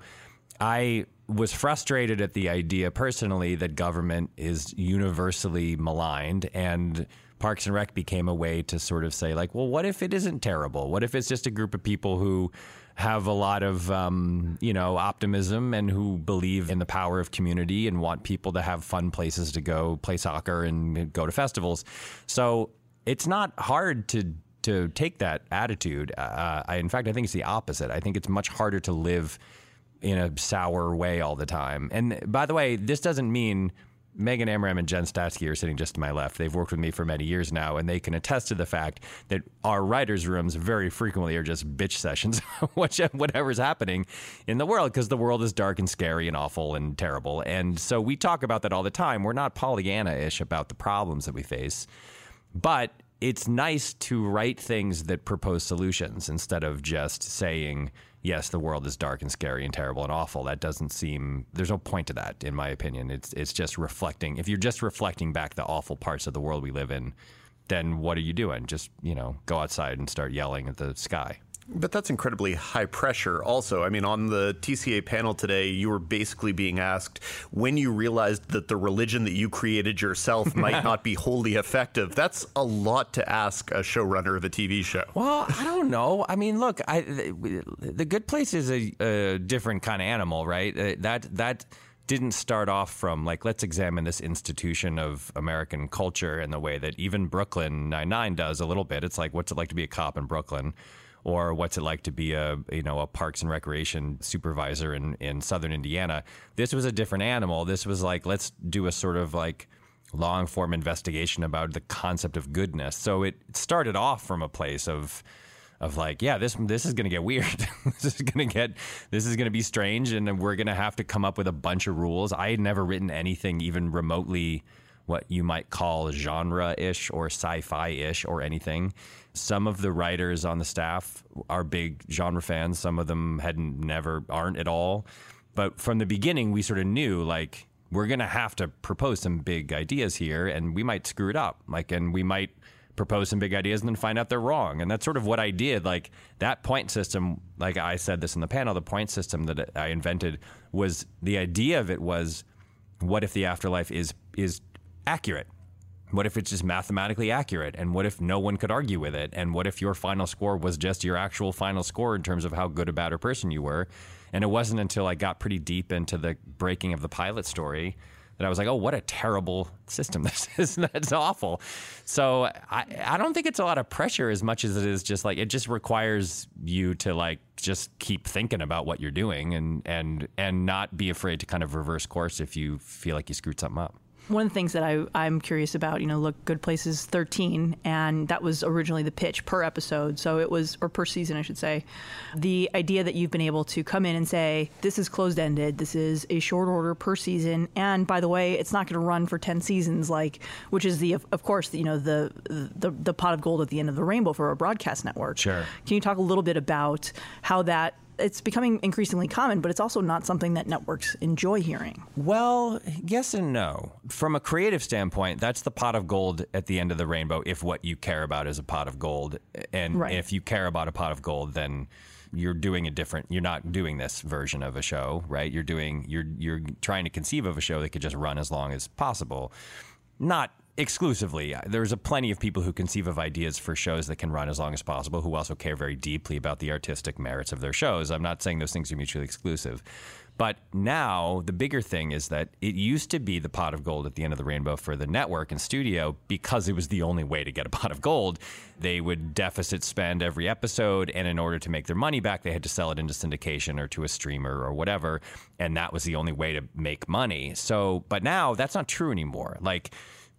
I was frustrated at the idea personally that government is universally maligned, and Parks and Rec became a way to sort of say, like, well, what if it isn't terrible? What if it's just a group of people who have a lot of, um, you know, optimism and who believe in the power of community and want people to have fun places to go play soccer and go to festivals. So it's not hard to to take that attitude. Uh, I, in fact, I think it's the opposite. I think it's much harder to live in a sour way all the time. And by the way, this doesn't mean Megan Amram and Jen Statsky are sitting just to my left. They've worked with me for many years now, and they can attest to the fact that our writers' rooms very frequently are just bitch sessions, whatever's happening in the world, because the world is dark and scary and awful and terrible. And so we talk about that all the time. We're not Pollyanna-ish about the problems that we face, but it's nice to write things that propose solutions instead of just saying, yes, the world is dark and scary and terrible and awful. That doesn't seem, there's no point to that, in my opinion. It's it's just reflecting. If you're just reflecting back the awful parts of the world we live in, then what are you doing? Just, you know, go outside and start yelling at the sky. But that's incredibly high pressure also. I mean, on the T C A panel today, you were basically being asked when you realized that the religion that you created yourself might not be wholly effective. That's a lot to ask a showrunner of a T V show. Well, I don't know. I mean, look, I, the, the Good Place is a, a different kind of animal, right? Uh, that that didn't start off from, like, let's examine this institution of American culture in the way that even Brooklyn Nine-Nine does a little bit. It's like, what's it like to be a cop in Brooklyn? Or what's it like to be a, you know, a parks and recreation supervisor in, in southern Indiana? This was a different animal. This was like, let's do a sort of like long form investigation about the concept of goodness. So it started off from a place of, of like, yeah, this this is going to get weird. this is going to get, this is going to be strange, and we're going to have to come up with a bunch of rules. I had never written anything even remotely what you might call genre-ish or sci-fi-ish or anything. Some of the writers on the staff are big genre fans. Some of them hadn't never aren't at all. But from the beginning, we sort of knew, like, we're going to have to propose some big ideas here, and we might screw it up. Like, and we might propose some big ideas and then find out they're wrong. And that's sort of what I did. Like, that point system, like I said this in the panel, the point system that I invented was, the idea of it was, what if the afterlife is is accurate? What if it's just mathematically accurate? And what if no one could argue with it? And what if your final score was just your actual final score in terms of how good a bad or person you were? And it wasn't until I got pretty deep into the breaking of the pilot story that I was like, oh, what a terrible system this is. That's awful. So I, I don't think it's a lot of pressure as much as it is just like, it just requires you to like just keep thinking about what you're doing and and and not be afraid to kind of reverse course if you feel like you screwed something up. One of the things that I, I'm curious about, you know, look, Good Place is thirteen, and that was originally the pitch per episode. So it was, or per season, I should say. The idea that you've been able to come in and say, this is closed-ended, this is a short order per season, and by the way, it's not going to run for ten seasons, like, which is the, of, of course, you know, the, the the pot of gold at the end of the rainbow for a broadcast network. Sure. Can you talk a little bit about how that, it's becoming increasingly common, but it's also not something that networks enjoy hearing? Well, yes and no. From a creative standpoint, that's the pot of gold at the end of the rainbow if what you care about is a pot of gold. And right. If you care about a pot of gold, then you're doing a different, you're not doing this version of a show, right? You're doing, you're you're trying to conceive of a show that could just run as long as possible. Not exclusively. There's a plenty of people who conceive of ideas for shows that can run as long as possible, who also care very deeply about the artistic merits of their shows. I'm not saying those things are mutually exclusive. But now the bigger thing is that it used to be the pot of gold at the end of the rainbow for the network and studio because it was the only way to get a pot of gold. They would deficit spend every episode, and in order to make their money back, they had to sell it into syndication or to a streamer or whatever, and that was the only way to make money. So, but now that's not true anymore. Like,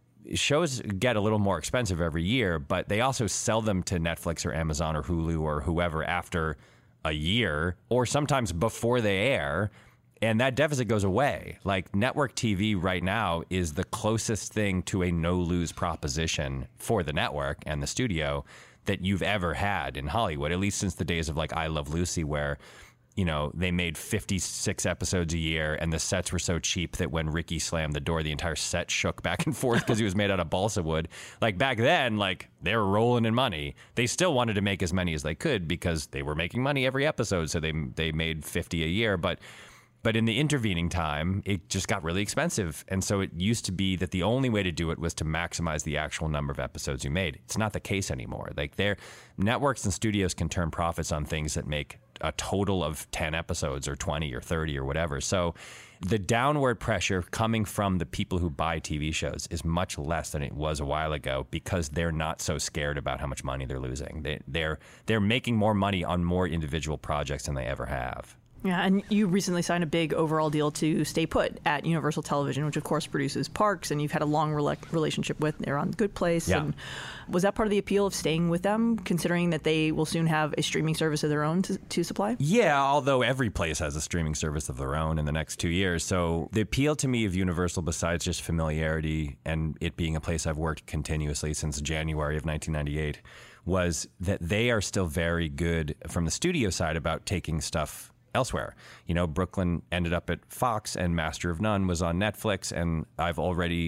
shows get a little more expensive every year, but they also sell them to Netflix or Amazon or Hulu or whoever after a year or sometimes before they air. And that deficit goes away. Like, network T V right now is the closest thing to a no-lose proposition for the network and the studio that you've ever had in Hollywood, at least since the days of like I Love Lucy, where, you know, they made fifty-six episodes a year and the sets were so cheap that when Ricky slammed the door, the entire set shook back and forth because it was made out of balsa wood. Like, back then, like, they were rolling in money. They still wanted to make as many as they could because they were making money every episode. So they they made fifty a year. But But in the intervening time, it just got really expensive. And so it used to be that the only way to do it was to maximize the actual number of episodes you made. It's not the case anymore. Like, their networks and studios can turn profits on things that make a total of ten episodes or twenty or thirty or whatever. So the downward pressure coming from the people who buy T V shows is much less than it was a while ago because they're not so scared about how much money they're losing. They, they're they're making more money on more individual projects than they ever have. Yeah, and you recently signed a big overall deal to stay put at Universal Television, which of course produces Parks, and you've had a long rela- relationship with. They're on Good Place. Yeah. And was that part of the appeal of staying with them, considering that they will soon have a streaming service of their own to, to supply? Yeah, although every place has a streaming service of their own in the next two years. So the appeal to me of Universal, besides just familiarity and it being a place I've worked continuously since January of nineteen ninety-eight, was that they are still very good from the studio side about taking stuff elsewhere. You know, Brooklyn ended up at Fox and Master of None was on Netflix, and I've already,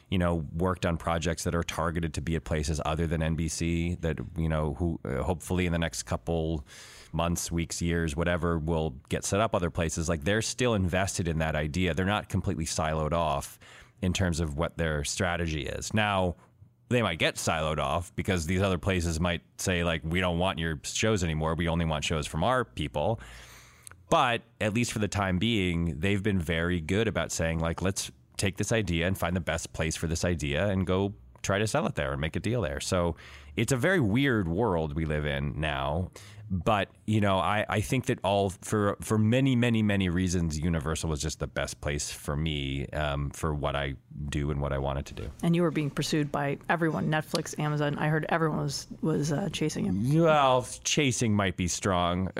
you know, worked on projects that are targeted to be at places other than N B C that, you know, who uh, hopefully in the next couple months, weeks, years, whatever, will get set up other places. Like, they're still invested in that idea. They're not completely siloed off in terms of what their strategy is. Now, they might get siloed off because these other places might say, like, we don't want your shows anymore. We only want shows from our people. But at least for the time being, they've been very good about saying, like, let's take this idea and find the best place for this idea and go try to sell it there and make a deal there. So it's a very weird world we live in now. But, you know, I, I think that all for for many, many, many reasons, Universal was just the best place for me um, for what I do and what I wanted to do. And you were being pursued by everyone, Netflix, Amazon. I heard everyone was, was uh, chasing him. Well, chasing might be strong.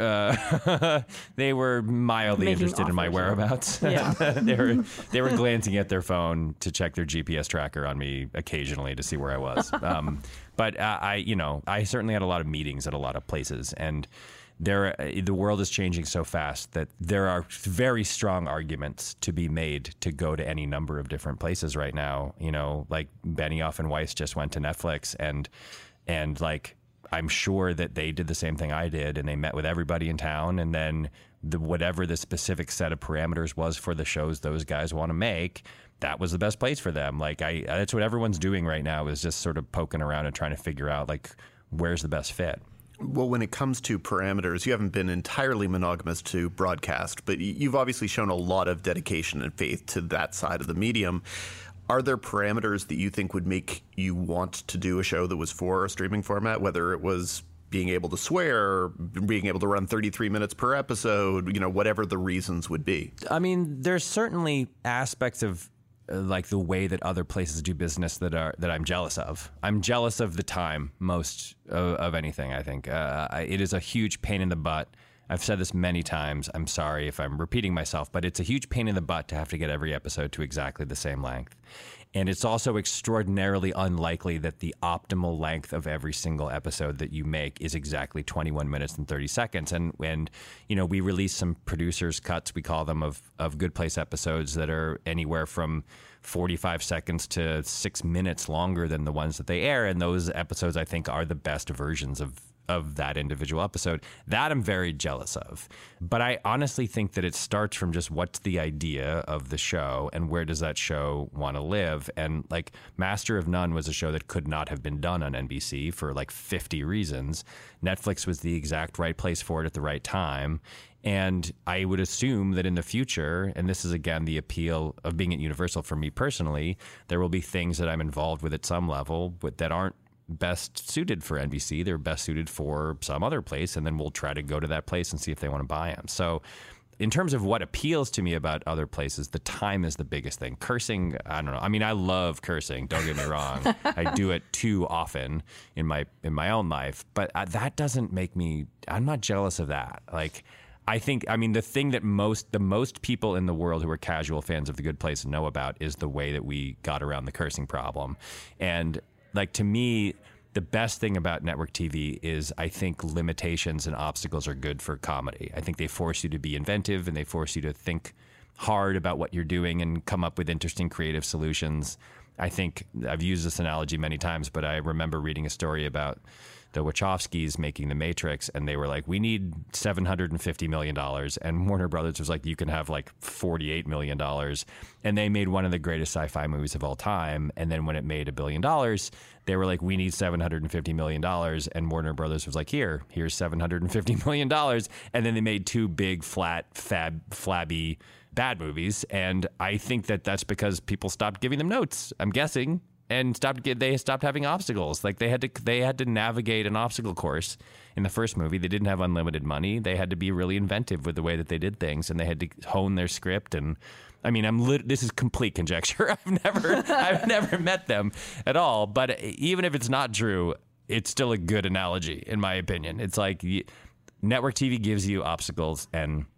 Uh, they were mildly Making interested in my offers, whereabouts. Yeah. they were they were glancing at their phone to check their G P S tracker on me occasionally to see where I was. Um, but uh, I, you know, I certainly had a lot of meetings at a lot of places, and there, the world is changing so fast that there are very strong arguments to be made to go to any number of different places right now. You know, like Benioff and Weiss just went to Netflix, and and like I'm sure that they did the same thing I did, and they met with everybody in town, and then the whatever the specific set of parameters was for the shows those guys want to make, that was the best place for them. Like I, that's what everyone's doing right now, is just sort of poking around and trying to figure out, like, where's the best fit. Well, when it comes to parameters, you haven't been entirely monogamous to broadcast, but you've obviously shown a lot of dedication and faith to that side of the medium. Are there parameters that you think would make you want to do a show that was for a streaming format, whether it was being able to swear, being able to run thirty-three minutes per episode, you know, whatever the reasons would be? I mean, there's certainly aspects of uh, like the way that other places do business that are that I'm jealous of. I'm jealous of the time most of, of anything, I think. Uh, I, it is a huge pain in the butt. I've said this many times. I'm sorry if I'm repeating myself, but it's a huge pain in the butt to have to get every episode to exactly the same length. And it's also extraordinarily unlikely that the optimal length of every single episode that you make is exactly twenty-one minutes and thirty seconds. And, and you know, we release some producers' cuts, we call them, of, of Good Place episodes that are anywhere from forty-five seconds to six minutes longer than the ones that they air. And those episodes, I think, are the best versions of of that individual episode. That I'm very jealous of. But I honestly think that it starts from just what's the idea of the show and where does that show want to live. And like Master of None was a show that could not have been done on N B C for like fifty reasons. Netflix was the exact right place for it at the right time. And I would assume that in the future, and this is again the appeal of being at Universal for me personally, there will be things that I'm involved with at some level but that aren't best suited for N B C. They're best suited for some other place, and then we'll try to go to that place and see if they want to buy them. So in terms of what appeals to me about other places, the time is the biggest thing. Cursing, I don't know. I mean, I love cursing. Don't get me wrong. I do it too often in my in my own life, but uh, that doesn't make me, I'm not jealous of that. Like, I think, I mean, the thing that most, the most people in the world who are casual fans of The Good Place know about is the way that we got around the cursing problem. And like, to me, the best thing about network T V is I think limitations and obstacles are good for comedy. I think they force you to be inventive and they force you to think hard about what you're doing and come up with interesting creative solutions. I think I've used this analogy many times, but I remember reading a story about the Wachowskis making The Matrix, and they were like, we need seven hundred fifty million dollars. And Warner Brothers was like, you can have like forty-eight million dollars. And they made one of the greatest sci-fi movies of all time. And then when it made a billion dollars, they were like, we need seven hundred fifty million dollars. And Warner Brothers was like, here, here's seven hundred fifty million dollars. And then they made two big, flat, fab, flabby, bad movies. And I think that that's because people stopped giving them notes, I'm guessing. And stopped. They stopped having obstacles. Like they had to. They had to navigate an obstacle course in the first movie. They didn't have unlimited money. They had to be really inventive with the way that they did things, and they had to hone their script. And I mean, I'm. Lit- this is complete conjecture. I've never. I've never met them at all. But even if it's not true, it's still a good analogy, in my opinion. It's like network T V gives you obstacles, and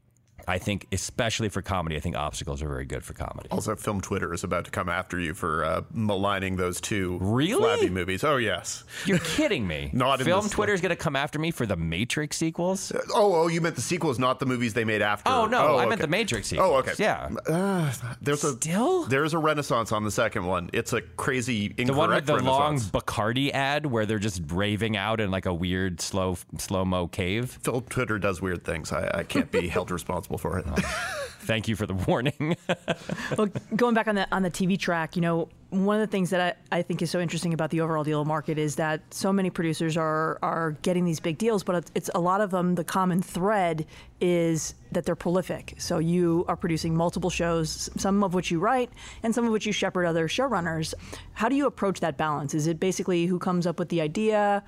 I think, especially for comedy, I think obstacles are very good for comedy. Also, Film Twitter is about to come after you for uh, maligning those two really? flabby movies. Oh, yes. You're kidding me. Not in Film this Twitter is going to come after me for the Matrix sequels? Uh, oh, oh, you meant the sequels, not the movies they made after. Oh, no, oh, I okay. meant the Matrix sequels. Oh, okay. Yeah. Uh, there's a, Still? There's a renaissance on the second one. It's a crazy, incorrect The one with the long renaissance. Bacardi ad where they're just raving out in like a weird slow slow-mo cave. Film Twitter does weird things. I, I can't be held responsible for it. Thank you for the warning. Well, going back on the on the T V track, you know, one of the things that I, I think is so interesting about the overall deal market is that so many producers are are getting these big deals, but it's, it's a lot of them. The common thread is that they're prolific. So you are producing multiple shows, some of which you write, and some of which you shepherd other showrunners. How do you approach that balance? Is it basically who comes up with the idea,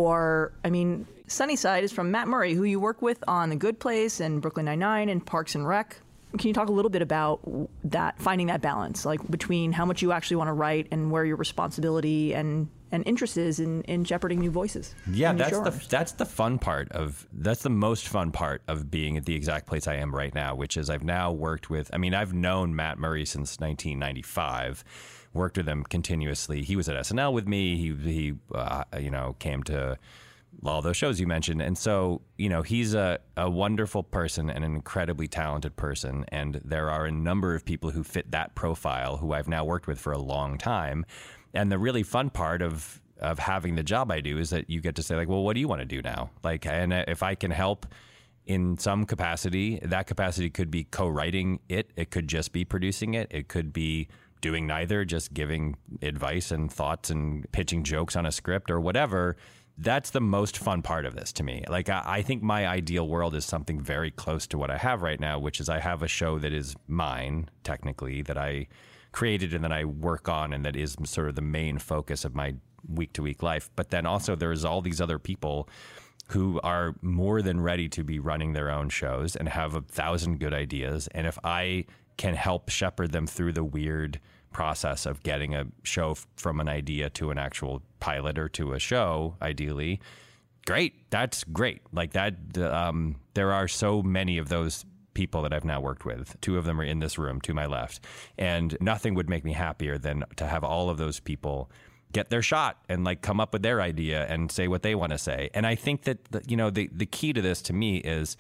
or I mean, Sunnyside is from Matt Murray, who you work with on The Good Place and Brooklyn Nine-Nine and Parks and Rec. Can you talk a little bit about that, finding that balance, like between how much you actually want to write and where your responsibility and, and interest is in, in shepherding new voices? Yeah, that's the that's the fun part of that's the most fun part of being at the exact place I am right now, which is I've now worked with. I mean, I've known Matt Murray since nineteen ninety-five. Worked with him continuously. He was at S N L with me. He he uh, you know came to all those shows you mentioned. And so, you know, he's a, a wonderful person and an incredibly talented person. And there are a number of people who fit that profile who I've now worked with for a long time. And the really fun part of, of having the job I do is that you get to say, like, well, what do you want to do now? Like, and if I can help in some capacity, that capacity could be co-writing it. It could just be producing it. It could be doing neither, just giving advice and thoughts and pitching jokes on a script or whatever. That's the most fun part of this to me. Like, I, I think my ideal world is something very close to what I have right now, which is I have a show that is mine, technically, that I created and that I work on and that is sort of the main focus of my week-to-week life. But then also there's all these other people who are more than ready to be running their own shows and have a thousand good ideas. And if I can help shepherd them through the weird process of getting a show from an idea to an actual pilot or to a show, ideally, great. That's great. Like that, um, there are so many of those people that I've now worked with. Two of them are in this room to my left. And nothing would make me happier than to have all of those people get their shot and like come up with their idea and say what they want to say. And I think that, the, you know, the, the key to this to me is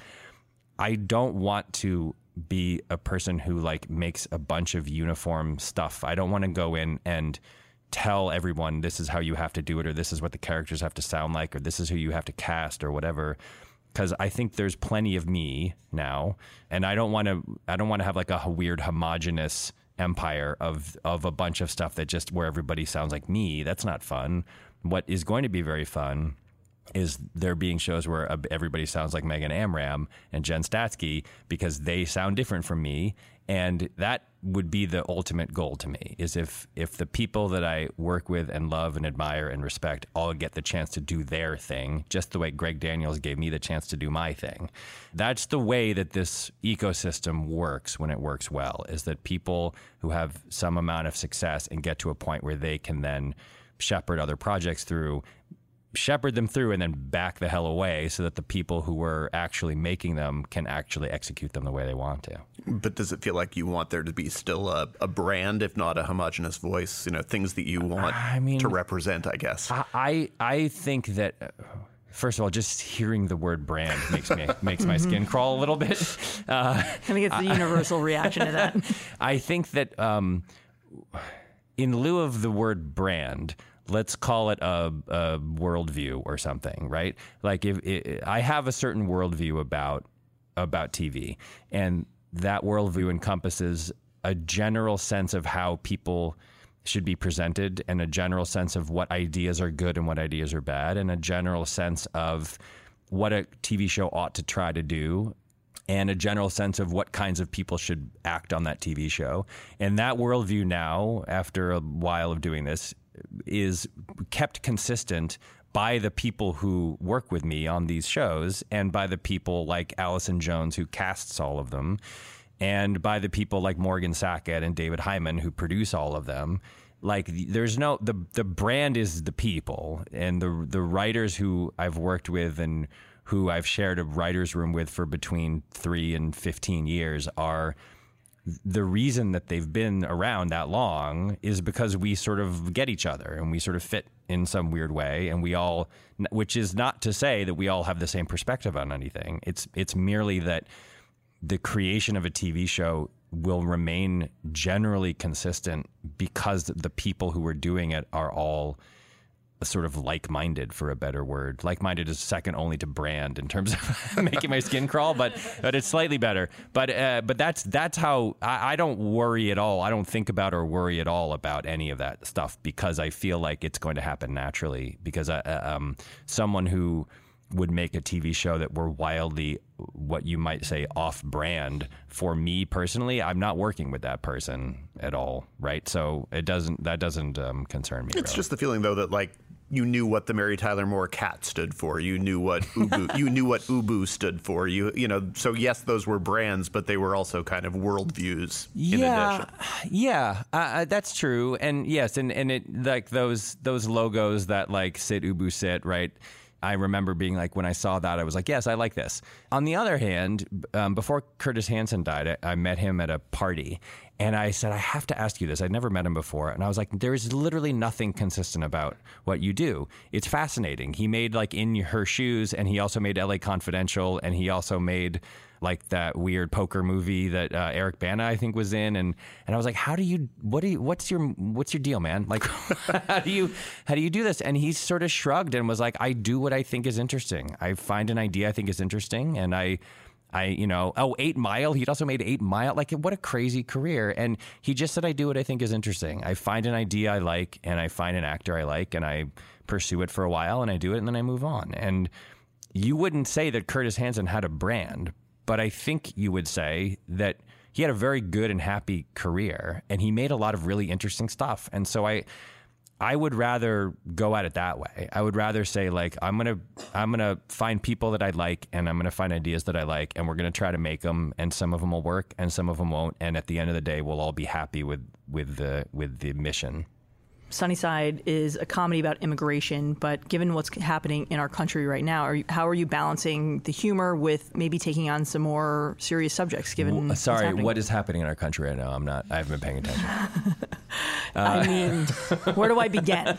I don't want to be a person who like makes a bunch of uniform stuff. I don't want to go in and tell everyone this is how you have to do it, or this is what the characters have to sound like, or this is who you have to cast or whatever. Because I think there's plenty of me now, and I don't want to. I don't want to have like a weird homogenous empire of of a bunch of stuff that just where everybody sounds like me. That's not fun. What is going to be very fun is there being shows where everybody sounds like Megan Amram and Jen Statsky because they sound different from me. And that would be the ultimate goal to me, is if if the people that I work with and love and admire and respect all get the chance to do their thing, just the way Greg Daniels gave me the chance to do my thing. That's the way that this ecosystem works when it works well, is that people who have some amount of success and get to a point where they can then shepherd other projects through, shepherd them through and then back the hell away so that the people who were actually making them can actually execute them the way they want to. But does it feel like you want there to be still a, a brand, if not a homogenous voice, you know, things that you want I mean, to represent, I guess? I, I, I think that, uh, first of all, just hearing the word brand makes me makes my skin crawl a little bit. Uh, I think it's the universal reaction to that. I think that um, in lieu of the word brand, let's call it a, a worldview or something, right? Like if it, I have a certain worldview about about T V, and that worldview encompasses a general sense of how people should be presented, and a general sense of what ideas are good and what ideas are bad, and a general sense of what a T V show ought to try to do, and a general sense of what kinds of people should act on that T V show. And that worldview now, after a while of doing this, is kept consistent by the people who work with me on these shows, and by the people like Allison Jones, who casts all of them, and by the people like Morgan Sackett and David Hyman, who produce all of them. Like, there's no, the the brand is the people, and the the writers who I've worked with and who I've shared a writer's room with for between three and fifteen years, are the reason that they've been around that long is because we sort of get each other and we sort of fit in some weird way. And we all, which is not to say that we all have the same perspective on anything. It's, it's merely that the creation of a T V show will remain generally consistent because the people who are doing it are all sort of like-minded, for a better word. Like-minded is second only to brand in terms of making my skin crawl, but but it's slightly better. But uh, but that's that's how I, I don't worry at all. I don't think about or worry at all about any of that stuff because I feel like it's going to happen naturally. Because I, um, someone who would make a T V show that were wildly, what you might say, off-brand, for me personally, I'm not working with that person at all, right? So it doesn't that doesn't um, concern me. It's really. just the feeling, though, that like you knew what the Mary Tyler Moore cat stood for. You knew what Ubu, you knew what Ubu stood for. You you know. So yes, those were brands, but they were also kind of worldviews. In yeah, addition. yeah, uh, that's true. And yes, and and it like those those logos that like sit Ubu sit, right? I remember being like, when I saw that, I was like, yes, I like this. On the other hand, um, before Curtis Hanson died, I, I met him at a party. And I said, I have to ask you this. I'd never met him before. And I was like, there's literally nothing consistent about what you do. It's fascinating. He made like In Her Shoes, and he also made L A Confidential, and he also made like that weird poker movie that uh, Eric Bana, I think, was in. And, and I was like, how do you, what do you, what's your, what's your deal, man? Like, how do you, how do you do this? And he sort of shrugged and was like, I do what I think is interesting. I find an idea I think is interesting. And I, I, you know, oh, Eight Mile. He'd also made Eight Mile. Like, what a crazy career. And he just said, I do what I think is interesting. I find an idea I like, and I find an actor I like, and I pursue it for a while, and I do it, and then I move on. And you wouldn't say that Curtis Hanson had a brand, but I think you would say that he had a very good and happy career, and he made a lot of really interesting stuff. And so I, I would rather go at it that way. I would rather say, like, I'm gonna, I'm gonna find people that I like, and I'm gonna find ideas that I like, and we're gonna try to make them. And some of them will work, and some of them won't. And at the end of the day, we'll all be happy with with the with the mission. Sunnyside is a comedy about immigration, but given what's happening in our country right now, are you, how are you balancing the humor with maybe taking on some more serious subjects? Given well, sorry, what's what is happening in our country right now? I'm not. I haven't been paying attention. uh, I mean, where do I begin?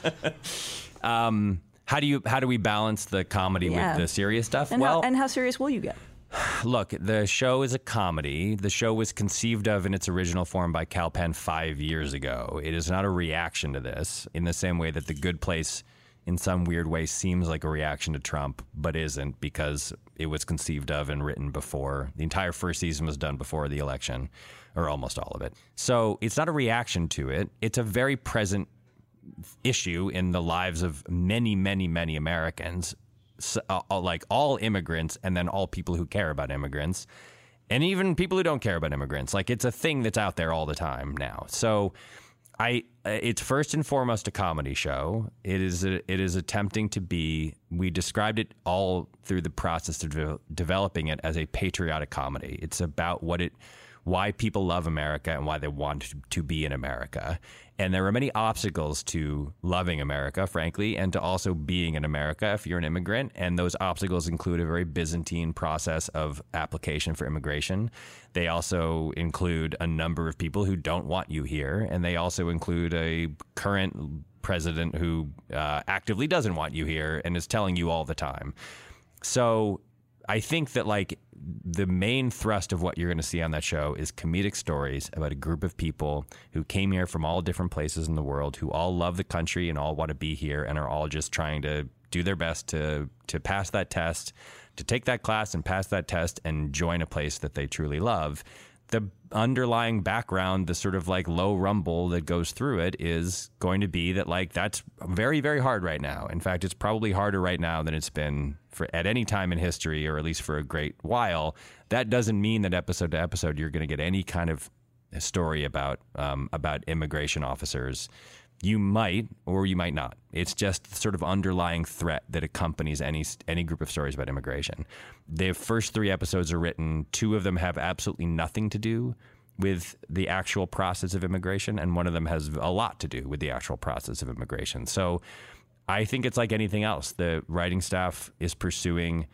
Um, how do you how do we balance the comedy Yeah. with the serious stuff? And, well, how, and how serious will you get? Look, the show is a comedy. The show was conceived of in its original form by Kal Penn five years ago. It is not a reaction to this, in the same way that The Good Place, in some weird way, seems like a reaction to Trump, but isn't, because it was conceived of and written before. The entire first season was done before the election, or almost all of it. So it's not a reaction to it. It's a very present issue in the lives of many, many, many Americans. So, uh, like all immigrants, and then all people who care about immigrants, and even people who don't care about immigrants. Like, it's a thing that's out there all the time now. So I, it's first and foremost a comedy show. It is a, it is attempting to be, we described it all through the process of de- developing it as a patriotic comedy. It's about what it, why people love America and why they want to, to be in America. And there are many obstacles to loving America, frankly, and to also being in America if you're an immigrant. And those obstacles include a very Byzantine process of application for immigration. They also include a number of people who don't want you here. And they also include a current president who uh, actively doesn't want you here and is telling you all the time. So I think that, like, the main thrust of what you're going to see on that show is comedic stories about a group of people who came here from all different places in the world, who all love the country and all want to be here, and are all just trying to do their best to to pass that test, to take that class and pass that test and join a place that they truly love. The underlying background, the sort of like low rumble that goes through it, is going to be that, like, that's very, very hard right now. In fact, it's probably harder right now than it's been for at any time in history, or at least for a great while. That doesn't mean that episode to episode you're going to get any kind of story about um, about immigration officers. You might, or you might not. It's just the sort of underlying threat that accompanies any any group of stories about immigration. The first three episodes are written. Two of them have absolutely nothing to do with the actual process of immigration, and one of them has a lot to do with the actual process of immigration. So I think it's like anything else. The writing staff is pursuing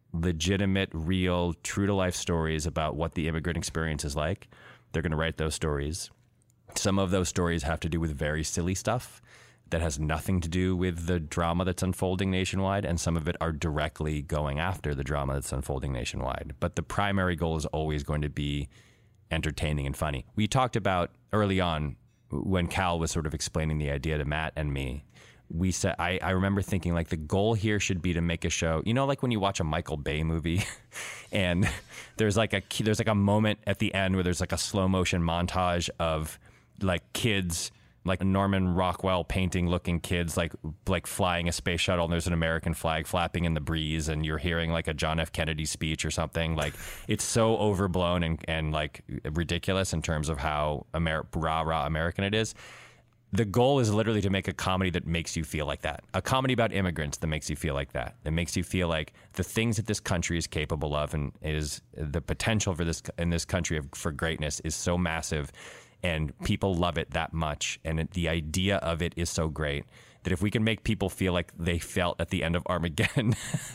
legitimate, real, true-to-life stories about what the immigrant experience is like. They're going to write those stories. Some of those stories have to do with very silly stuff that has nothing to do with the drama that's unfolding nationwide, and some of it are directly going after the drama that's unfolding nationwide. But the primary goal is always going to be entertaining and funny. We talked about early on when Cal was sort of explaining the idea to Matt and me. We said, I, I remember thinking like the goal here should be to make a show, you know, like when you watch a Michael Bay movie and there's like a, there's like a moment at the end where there's like a slow motion montage of like kids, like Norman Rockwell painting looking kids, like, like flying a space shuttle, and there's an American flag flapping in the breeze, and you're hearing like a John F. Kennedy speech or something. Like, it's so overblown and, and like ridiculous in terms of how Amer- rah rah American it is. The goal is literally to make a comedy that makes you feel like that. A comedy about immigrants that makes you feel like that. That makes you feel like the things that this country is capable of, and is the potential for this in this country of, for greatness is so massive, and people love it that much, and it, the idea of it is so great that if we can make people feel like they felt at the end of Armageddon,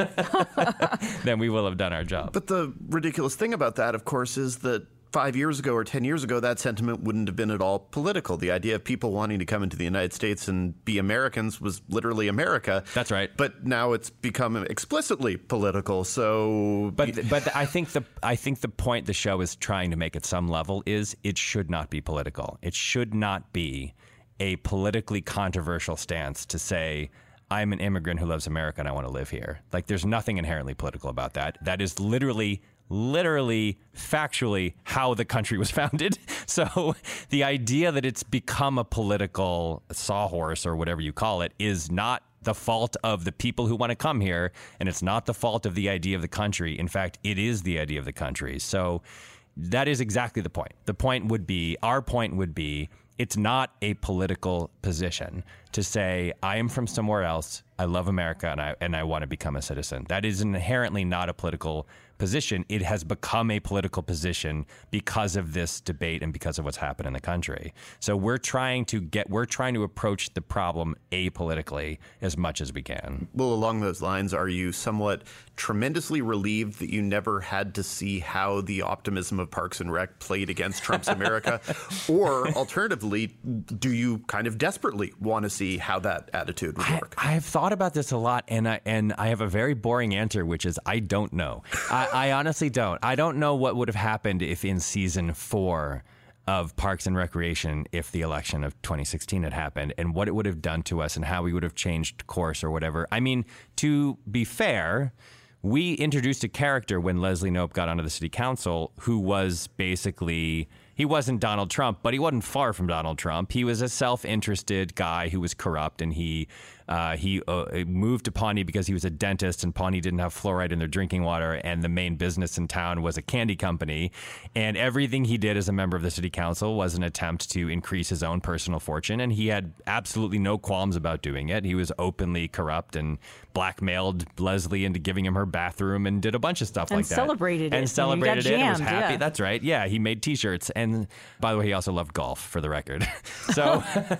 then we will have done our job. But the ridiculous thing about that, of course, is that five years ago or ten years ago, that sentiment wouldn't have been at all political. The idea of people wanting to come into the United States and be Americans was literally America. That's right. But now it's become explicitly political. So, but but I think the I think the point the show is trying to make at some level is it should not be political. It should not be a politically controversial stance to say, I'm an immigrant who loves America and I want to live here. Like, there's nothing inherently political about that. That is literally literally, factually, how the country was founded. So the idea that it's become a political sawhorse or whatever you call it is not the fault of the people who want to come here, and it's not the fault of the idea of the country. In fact, it is the idea of the country. So that is exactly the point. The point would be, our point would be, it's not a political position to say, I am from somewhere else, I love America, and I and I want to become a citizen. That is inherently not a political position. It has become a political position because of this debate and because of what's happened in the country. So we're trying to get, we're trying to approach the problem apolitically as much as we can. Well, along those lines, are you somewhat tremendously relieved that you never had to see how the optimism of Parks and Rec played against Trump's America? Or alternatively, do you kind of desperately want to see how that attitude would work? I, I've thought about this a lot, and I, and I have a very boring answer, which is I don't know. I, I honestly don't. I don't know what would have happened if in season four of Parks and Recreation, if the election of twenty sixteen had happened, and what it would have done to us and how we would have changed course or whatever. I mean, to be fair, we introduced a character when Leslie Knope got onto the city council who was basically, he wasn't Donald Trump, but he wasn't far from Donald Trump. He was a self-interested guy who was corrupt, and he uh, he uh, moved to Pawnee because he was a dentist, and Pawnee didn't have fluoride in their drinking water, and the main business in town was a candy company. And everything he did as a member of the city council was an attempt to increase his own personal fortune, and he had absolutely no qualms about doing it. He was openly corrupt and blackmailed Leslie into giving him her bathroom and did a bunch of stuff and like that. Celebrated and it. celebrated and it and was jammed, happy. yeah. That's right. Yeah, he made T-shirts. And by the way, he also loved golf, for the record. So,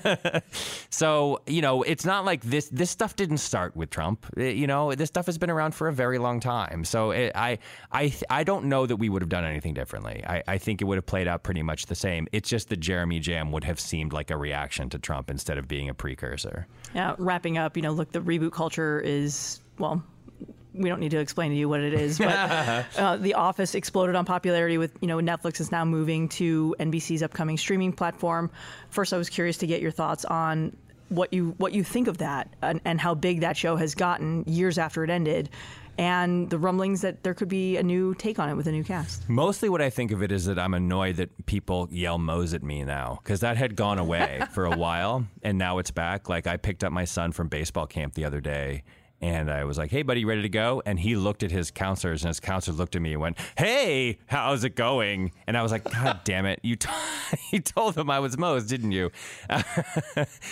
so you know, it's not like this. This stuff didn't start with Trump. It, you know, this stuff has been around for a very long time. So it, I, I, I don't know that we would have done anything differently. I, I think it would have played out pretty much the same. It's just that Jeremy Jam would have seemed like a reaction to Trump instead of being a precursor. Yeah, wrapping up, you know, look, the reboot culture is, well, we don't need to explain to you what it is, but uh, The Office exploded on popularity with, you know, Netflix is now moving to N B C's upcoming streaming platform. First, I was curious to get your thoughts on what you what you think of that and, and how big that show has gotten years after it ended, and the rumblings that there could be a new take on it with a new cast. Mostly what I think of it is that I'm annoyed that people yell Moe's at me now, because that had gone away for a while, and now it's back. Like, I picked up my son from baseball camp the other day, and I was like, hey, buddy, ready to go? And he looked at his counselors, and his counselor looked at me and went, hey, how's it going? And I was like, God damn it. You, t- you told them I was Moe's, didn't you? uh,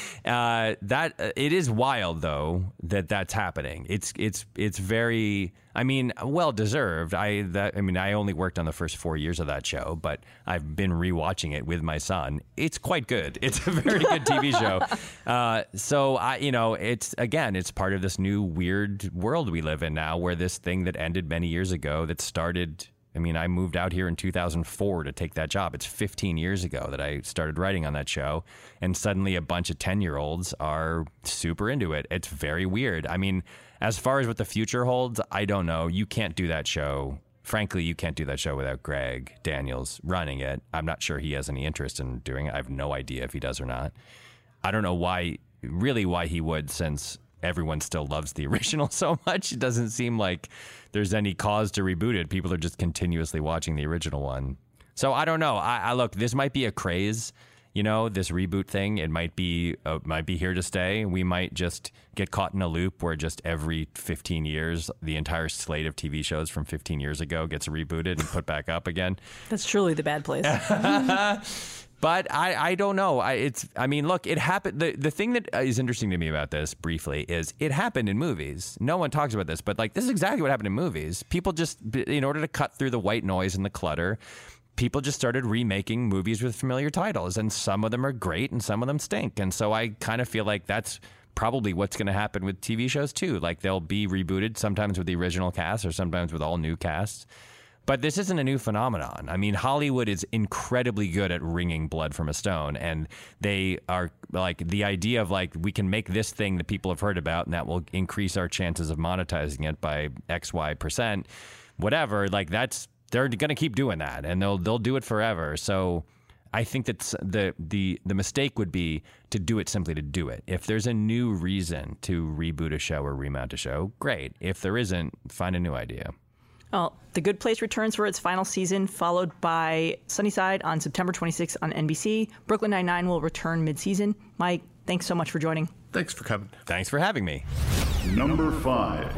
that uh, it is wild, though, that that's happening. It's it's it's very I mean, well deserved. I that I mean, I only worked on the first four years of that show, but I've been rewatching it with my son. It's quite good. It's a very good T V show. Uh, so I, you know, it's again, it's part of this new weird world we live in now, where this thing that ended many years ago, that started. I mean, I moved out here in two thousand four to take that job. It's fifteen years ago that I started writing on that show. And suddenly a bunch of ten-year-olds are super into it. It's very weird. I mean, as far as what the future holds, I don't know. You can't do that show. Frankly, you can't do that show without Greg Daniels running it. I'm not sure he has any interest in doing it. I have no idea if he does or not. I don't know why, really why he would, since everyone still loves the original so much. It doesn't seem like there's any cause to reboot it. People are just continuously watching the original one. So I don't know. I, I look, this might be a craze, you know, this reboot thing. It might be uh, might be here to stay. We might just get caught in a loop where just every fifteen years, the entire slate of T V shows from fifteen years ago gets rebooted and put back up again. That's truly the bad place. But I, I don't know. I it's I mean, look, it happened. The, the thing that is interesting to me about this briefly is it happened in movies. No one talks about this, but like this is exactly what happened in movies. People just, in order to cut through the white noise and the clutter, people just started remaking movies with familiar titles, and some of them are great and some of them stink. And so I kind of feel like that's probably what's going to happen with T V shows too. Like they'll be rebooted sometimes with the original cast or sometimes with all new casts. But this isn't a new phenomenon. I mean, Hollywood is incredibly good at wringing blood from a stone, and they are like the idea of like, we can make this thing that people have heard about and that will increase our chances of monetizing it by X, Y percent, whatever. Like that's, they're going to keep doing that, and they'll, they'll do it forever. So I think that the, the, the mistake would be to do it simply to do it. If there's a new reason to reboot a show or remount a show, great. If there isn't, find a new idea. Well, The Good Place returns for its final season, followed by Sunnyside on September twenty-sixth on N B C. Brooklyn Nine-Nine will return mid-season. Mike, thanks so much for joining. Thanks for coming. Thanks for having me. Number five.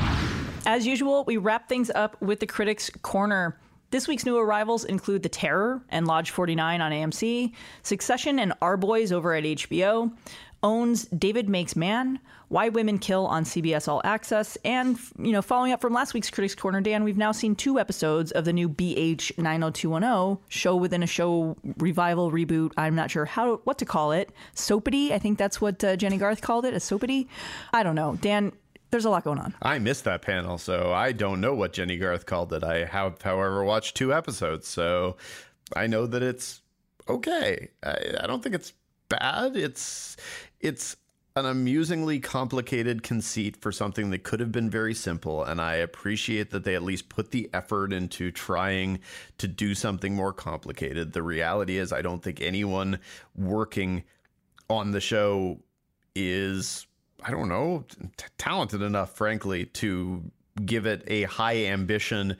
As usual, we wrap things up with the Critics' Corner. This week's new arrivals include The Terror and Lodge forty-nine on A M C, Succession and Our Boys over at H B O, Own's David Makes Man, Why Women Kill on C B S All Access, and, you know, following up from last week's Critics Corner, Dan, we've now seen two episodes of the new B H nine oh two one oh, show within a show revival, reboot, I'm not sure how what to call it, soapity, I think that's what uh, Jenny Garth called it, a soapity. I don't know. Dan, there's a lot going on. I missed that panel, so I don't know what Jenny Garth called it. I have, however, watched two episodes, so I know that it's okay. I, I don't think it's bad. It's it's an amusingly complicated conceit for something that could have been very simple, and I appreciate that they at least put the effort into trying to do something more complicated. The reality is, I don't think anyone working on the show is, I don't know, t- talented enough, frankly, to give it a high ambition,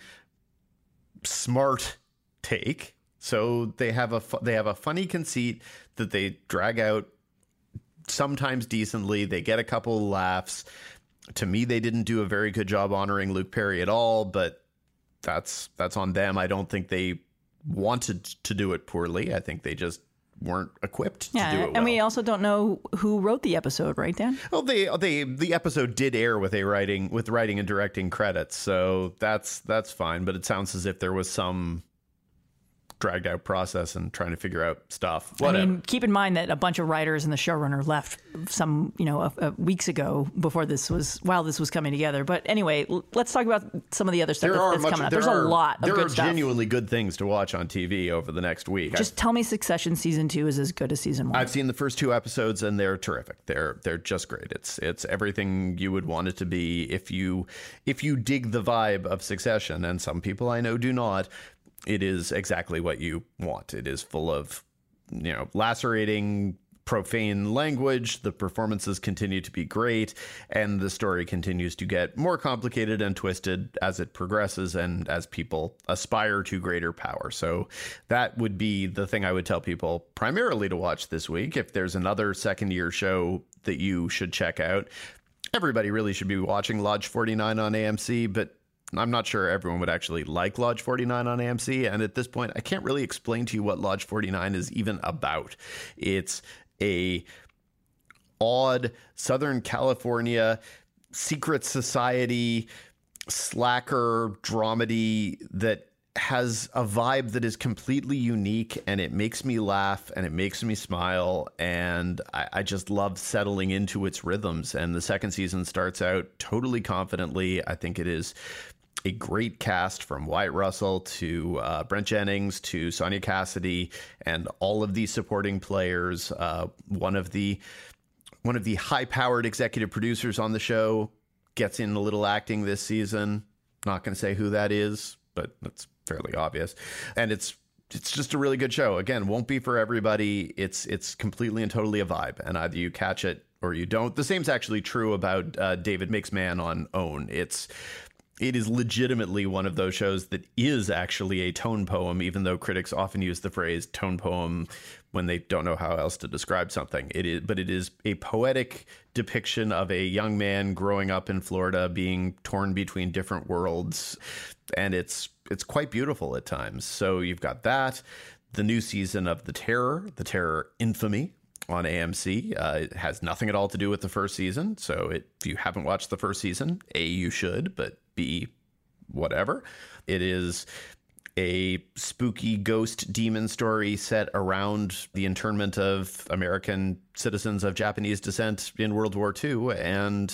smart take. So they have a fu- they have a funny conceit that they drag out sometimes decently. They get a couple laughs. To me, they didn't do a very good job honoring Luke Perry at all, but that's that's on them. I don't think they wanted to do it poorly. I think they just weren't equipped yeah, to do it well. And we also don't know who wrote the episode, right, Dan? Well, they they the episode did air with a writing with writing and directing credits, so that's that's fine. But it sounds as if there was some dragged out process and trying to figure out stuff. Whatever. I mean, keep in mind that a bunch of writers and the showrunner left some, you know, a, a weeks ago before this was, while this was coming together. But anyway, l- let's talk about some of the other stuff there that, are that's much, coming up. there There's are, a lot of there good are stuff. genuinely good things to watch on T V over the next week. Just I've, tell me Succession season two is as good as season one. I've seen the first two episodes and they're terrific. They're they're just great. It's it's everything you would want it to be if you if you dig the vibe of Succession, and some people I know do not. It is exactly what you want. It is full of, you know, lacerating, profane language. The performances continue to be great, and the story continues to get more complicated and twisted as it progresses and as people aspire to greater power. So that would be the thing I would tell people primarily to watch this week. If there's another second year show that you should check out, everybody really should be watching Lodge forty-nine on A M C, but I'm not sure everyone would actually like Lodge forty-nine on A M C. And at this point, I can't really explain to you what Lodge forty-nine is even about. It's a odd Southern California secret society slacker dramedy that has a vibe that is completely unique, and it makes me laugh and it makes me smile, and I, I just love settling into its rhythms. And the second season starts out totally confidently. I think it is a great cast, from Wyatt Russell to uh, Brent Jennings to Sonia Cassidy and all of these supporting players. Uh, one of the one of the high-powered executive producers on the show gets in a little acting this season. Not going to say who that is, but that's fairly obvious. And it's it's just a really good show. Again, won't be for everybody. It's it's completely and totally a vibe, and either you catch it or you don't. The same's actually true about uh, David Makes Man on OWN. It's it is legitimately one of those shows that is actually a tone poem, even though critics often use the phrase tone poem when they don't know how else to describe something. It is, but it is a poetic depiction of a young man growing up in Florida, being torn between different worlds, and it's it's quite beautiful at times. So you've got that, the new season of The Terror, The Terror Infamy on A M C. Uh, it has nothing at all to do with the first season. So it, if you haven't watched the first season, A, you should, but B, whatever. It is a spooky ghost demon story set around the internment of American citizens of Japanese descent in World War Two. And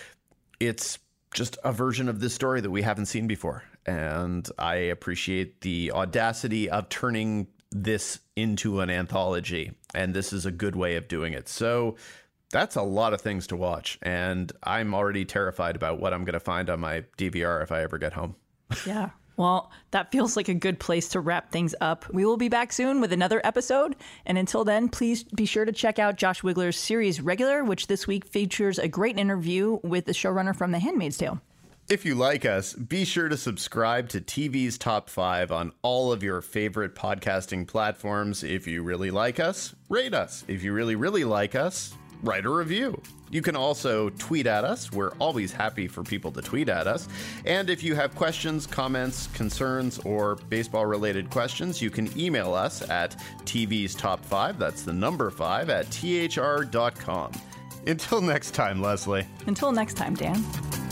it's just a version of this story that we haven't seen before. And I appreciate the audacity of turning this into an anthology. And this is a good way of doing it. So that's a lot of things to watch. And I'm already terrified about what I'm going to find on my D V R if I ever get home. Yeah. Well, that feels like a good place to wrap things up. We will be back soon with another episode. And until then, please be sure to check out Josh Wigler's series Regular, which this week features a great interview with the showrunner from The Handmaid's Tale. If you like us, be sure to subscribe to T V's Top five on all of your favorite podcasting platforms. If you really like us, rate us. If you really, really like us, write a review. You can also tweet at us. We're always happy for people to tweet at us. And if you have questions, comments, concerns, or baseball-related questions, you can email us at T V's Top five. That's the number five at T H R dot com. Until next time, Leslie. Until next time, Dan.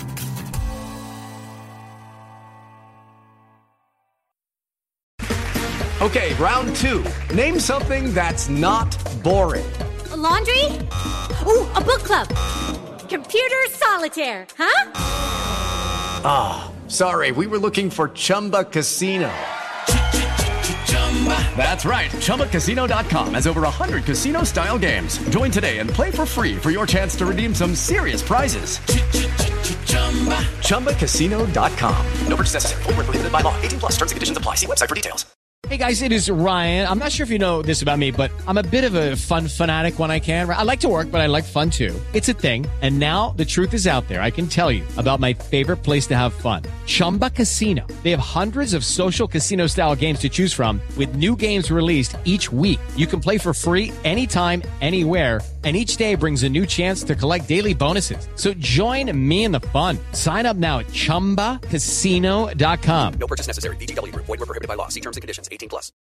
Okay, round two. Name something that's not boring. A laundry? Ooh, a book club. Computer solitaire, huh? Ah, oh, sorry, we were looking for Chumba Casino. That's right, Chumba Casino dot com has over one hundred casino-style games. Join today and play for free for your chance to redeem some serious prizes. Chumba Casino dot com. No purchase necessary. Void where prohibited by law. eighteen plus. Terms and conditions apply. See website for details. Hey guys, it is Ryan. I'm not sure if you know this about me, but I'm a bit of a fun fanatic when I can. I like to work, but I like fun too. It's a thing. And now the truth is out there. I can tell you about my favorite place to have fun. Chumba Casino. They have hundreds of social casino style games to choose from with new games released each week. You can play for free anytime, anywhere. And each day brings a new chance to collect daily bonuses. So join me in the fun. Sign up now at Chumba Casino dot com. No purchase necessary. V G W. Void where prohibited by law. See terms and conditions. eighteen plus.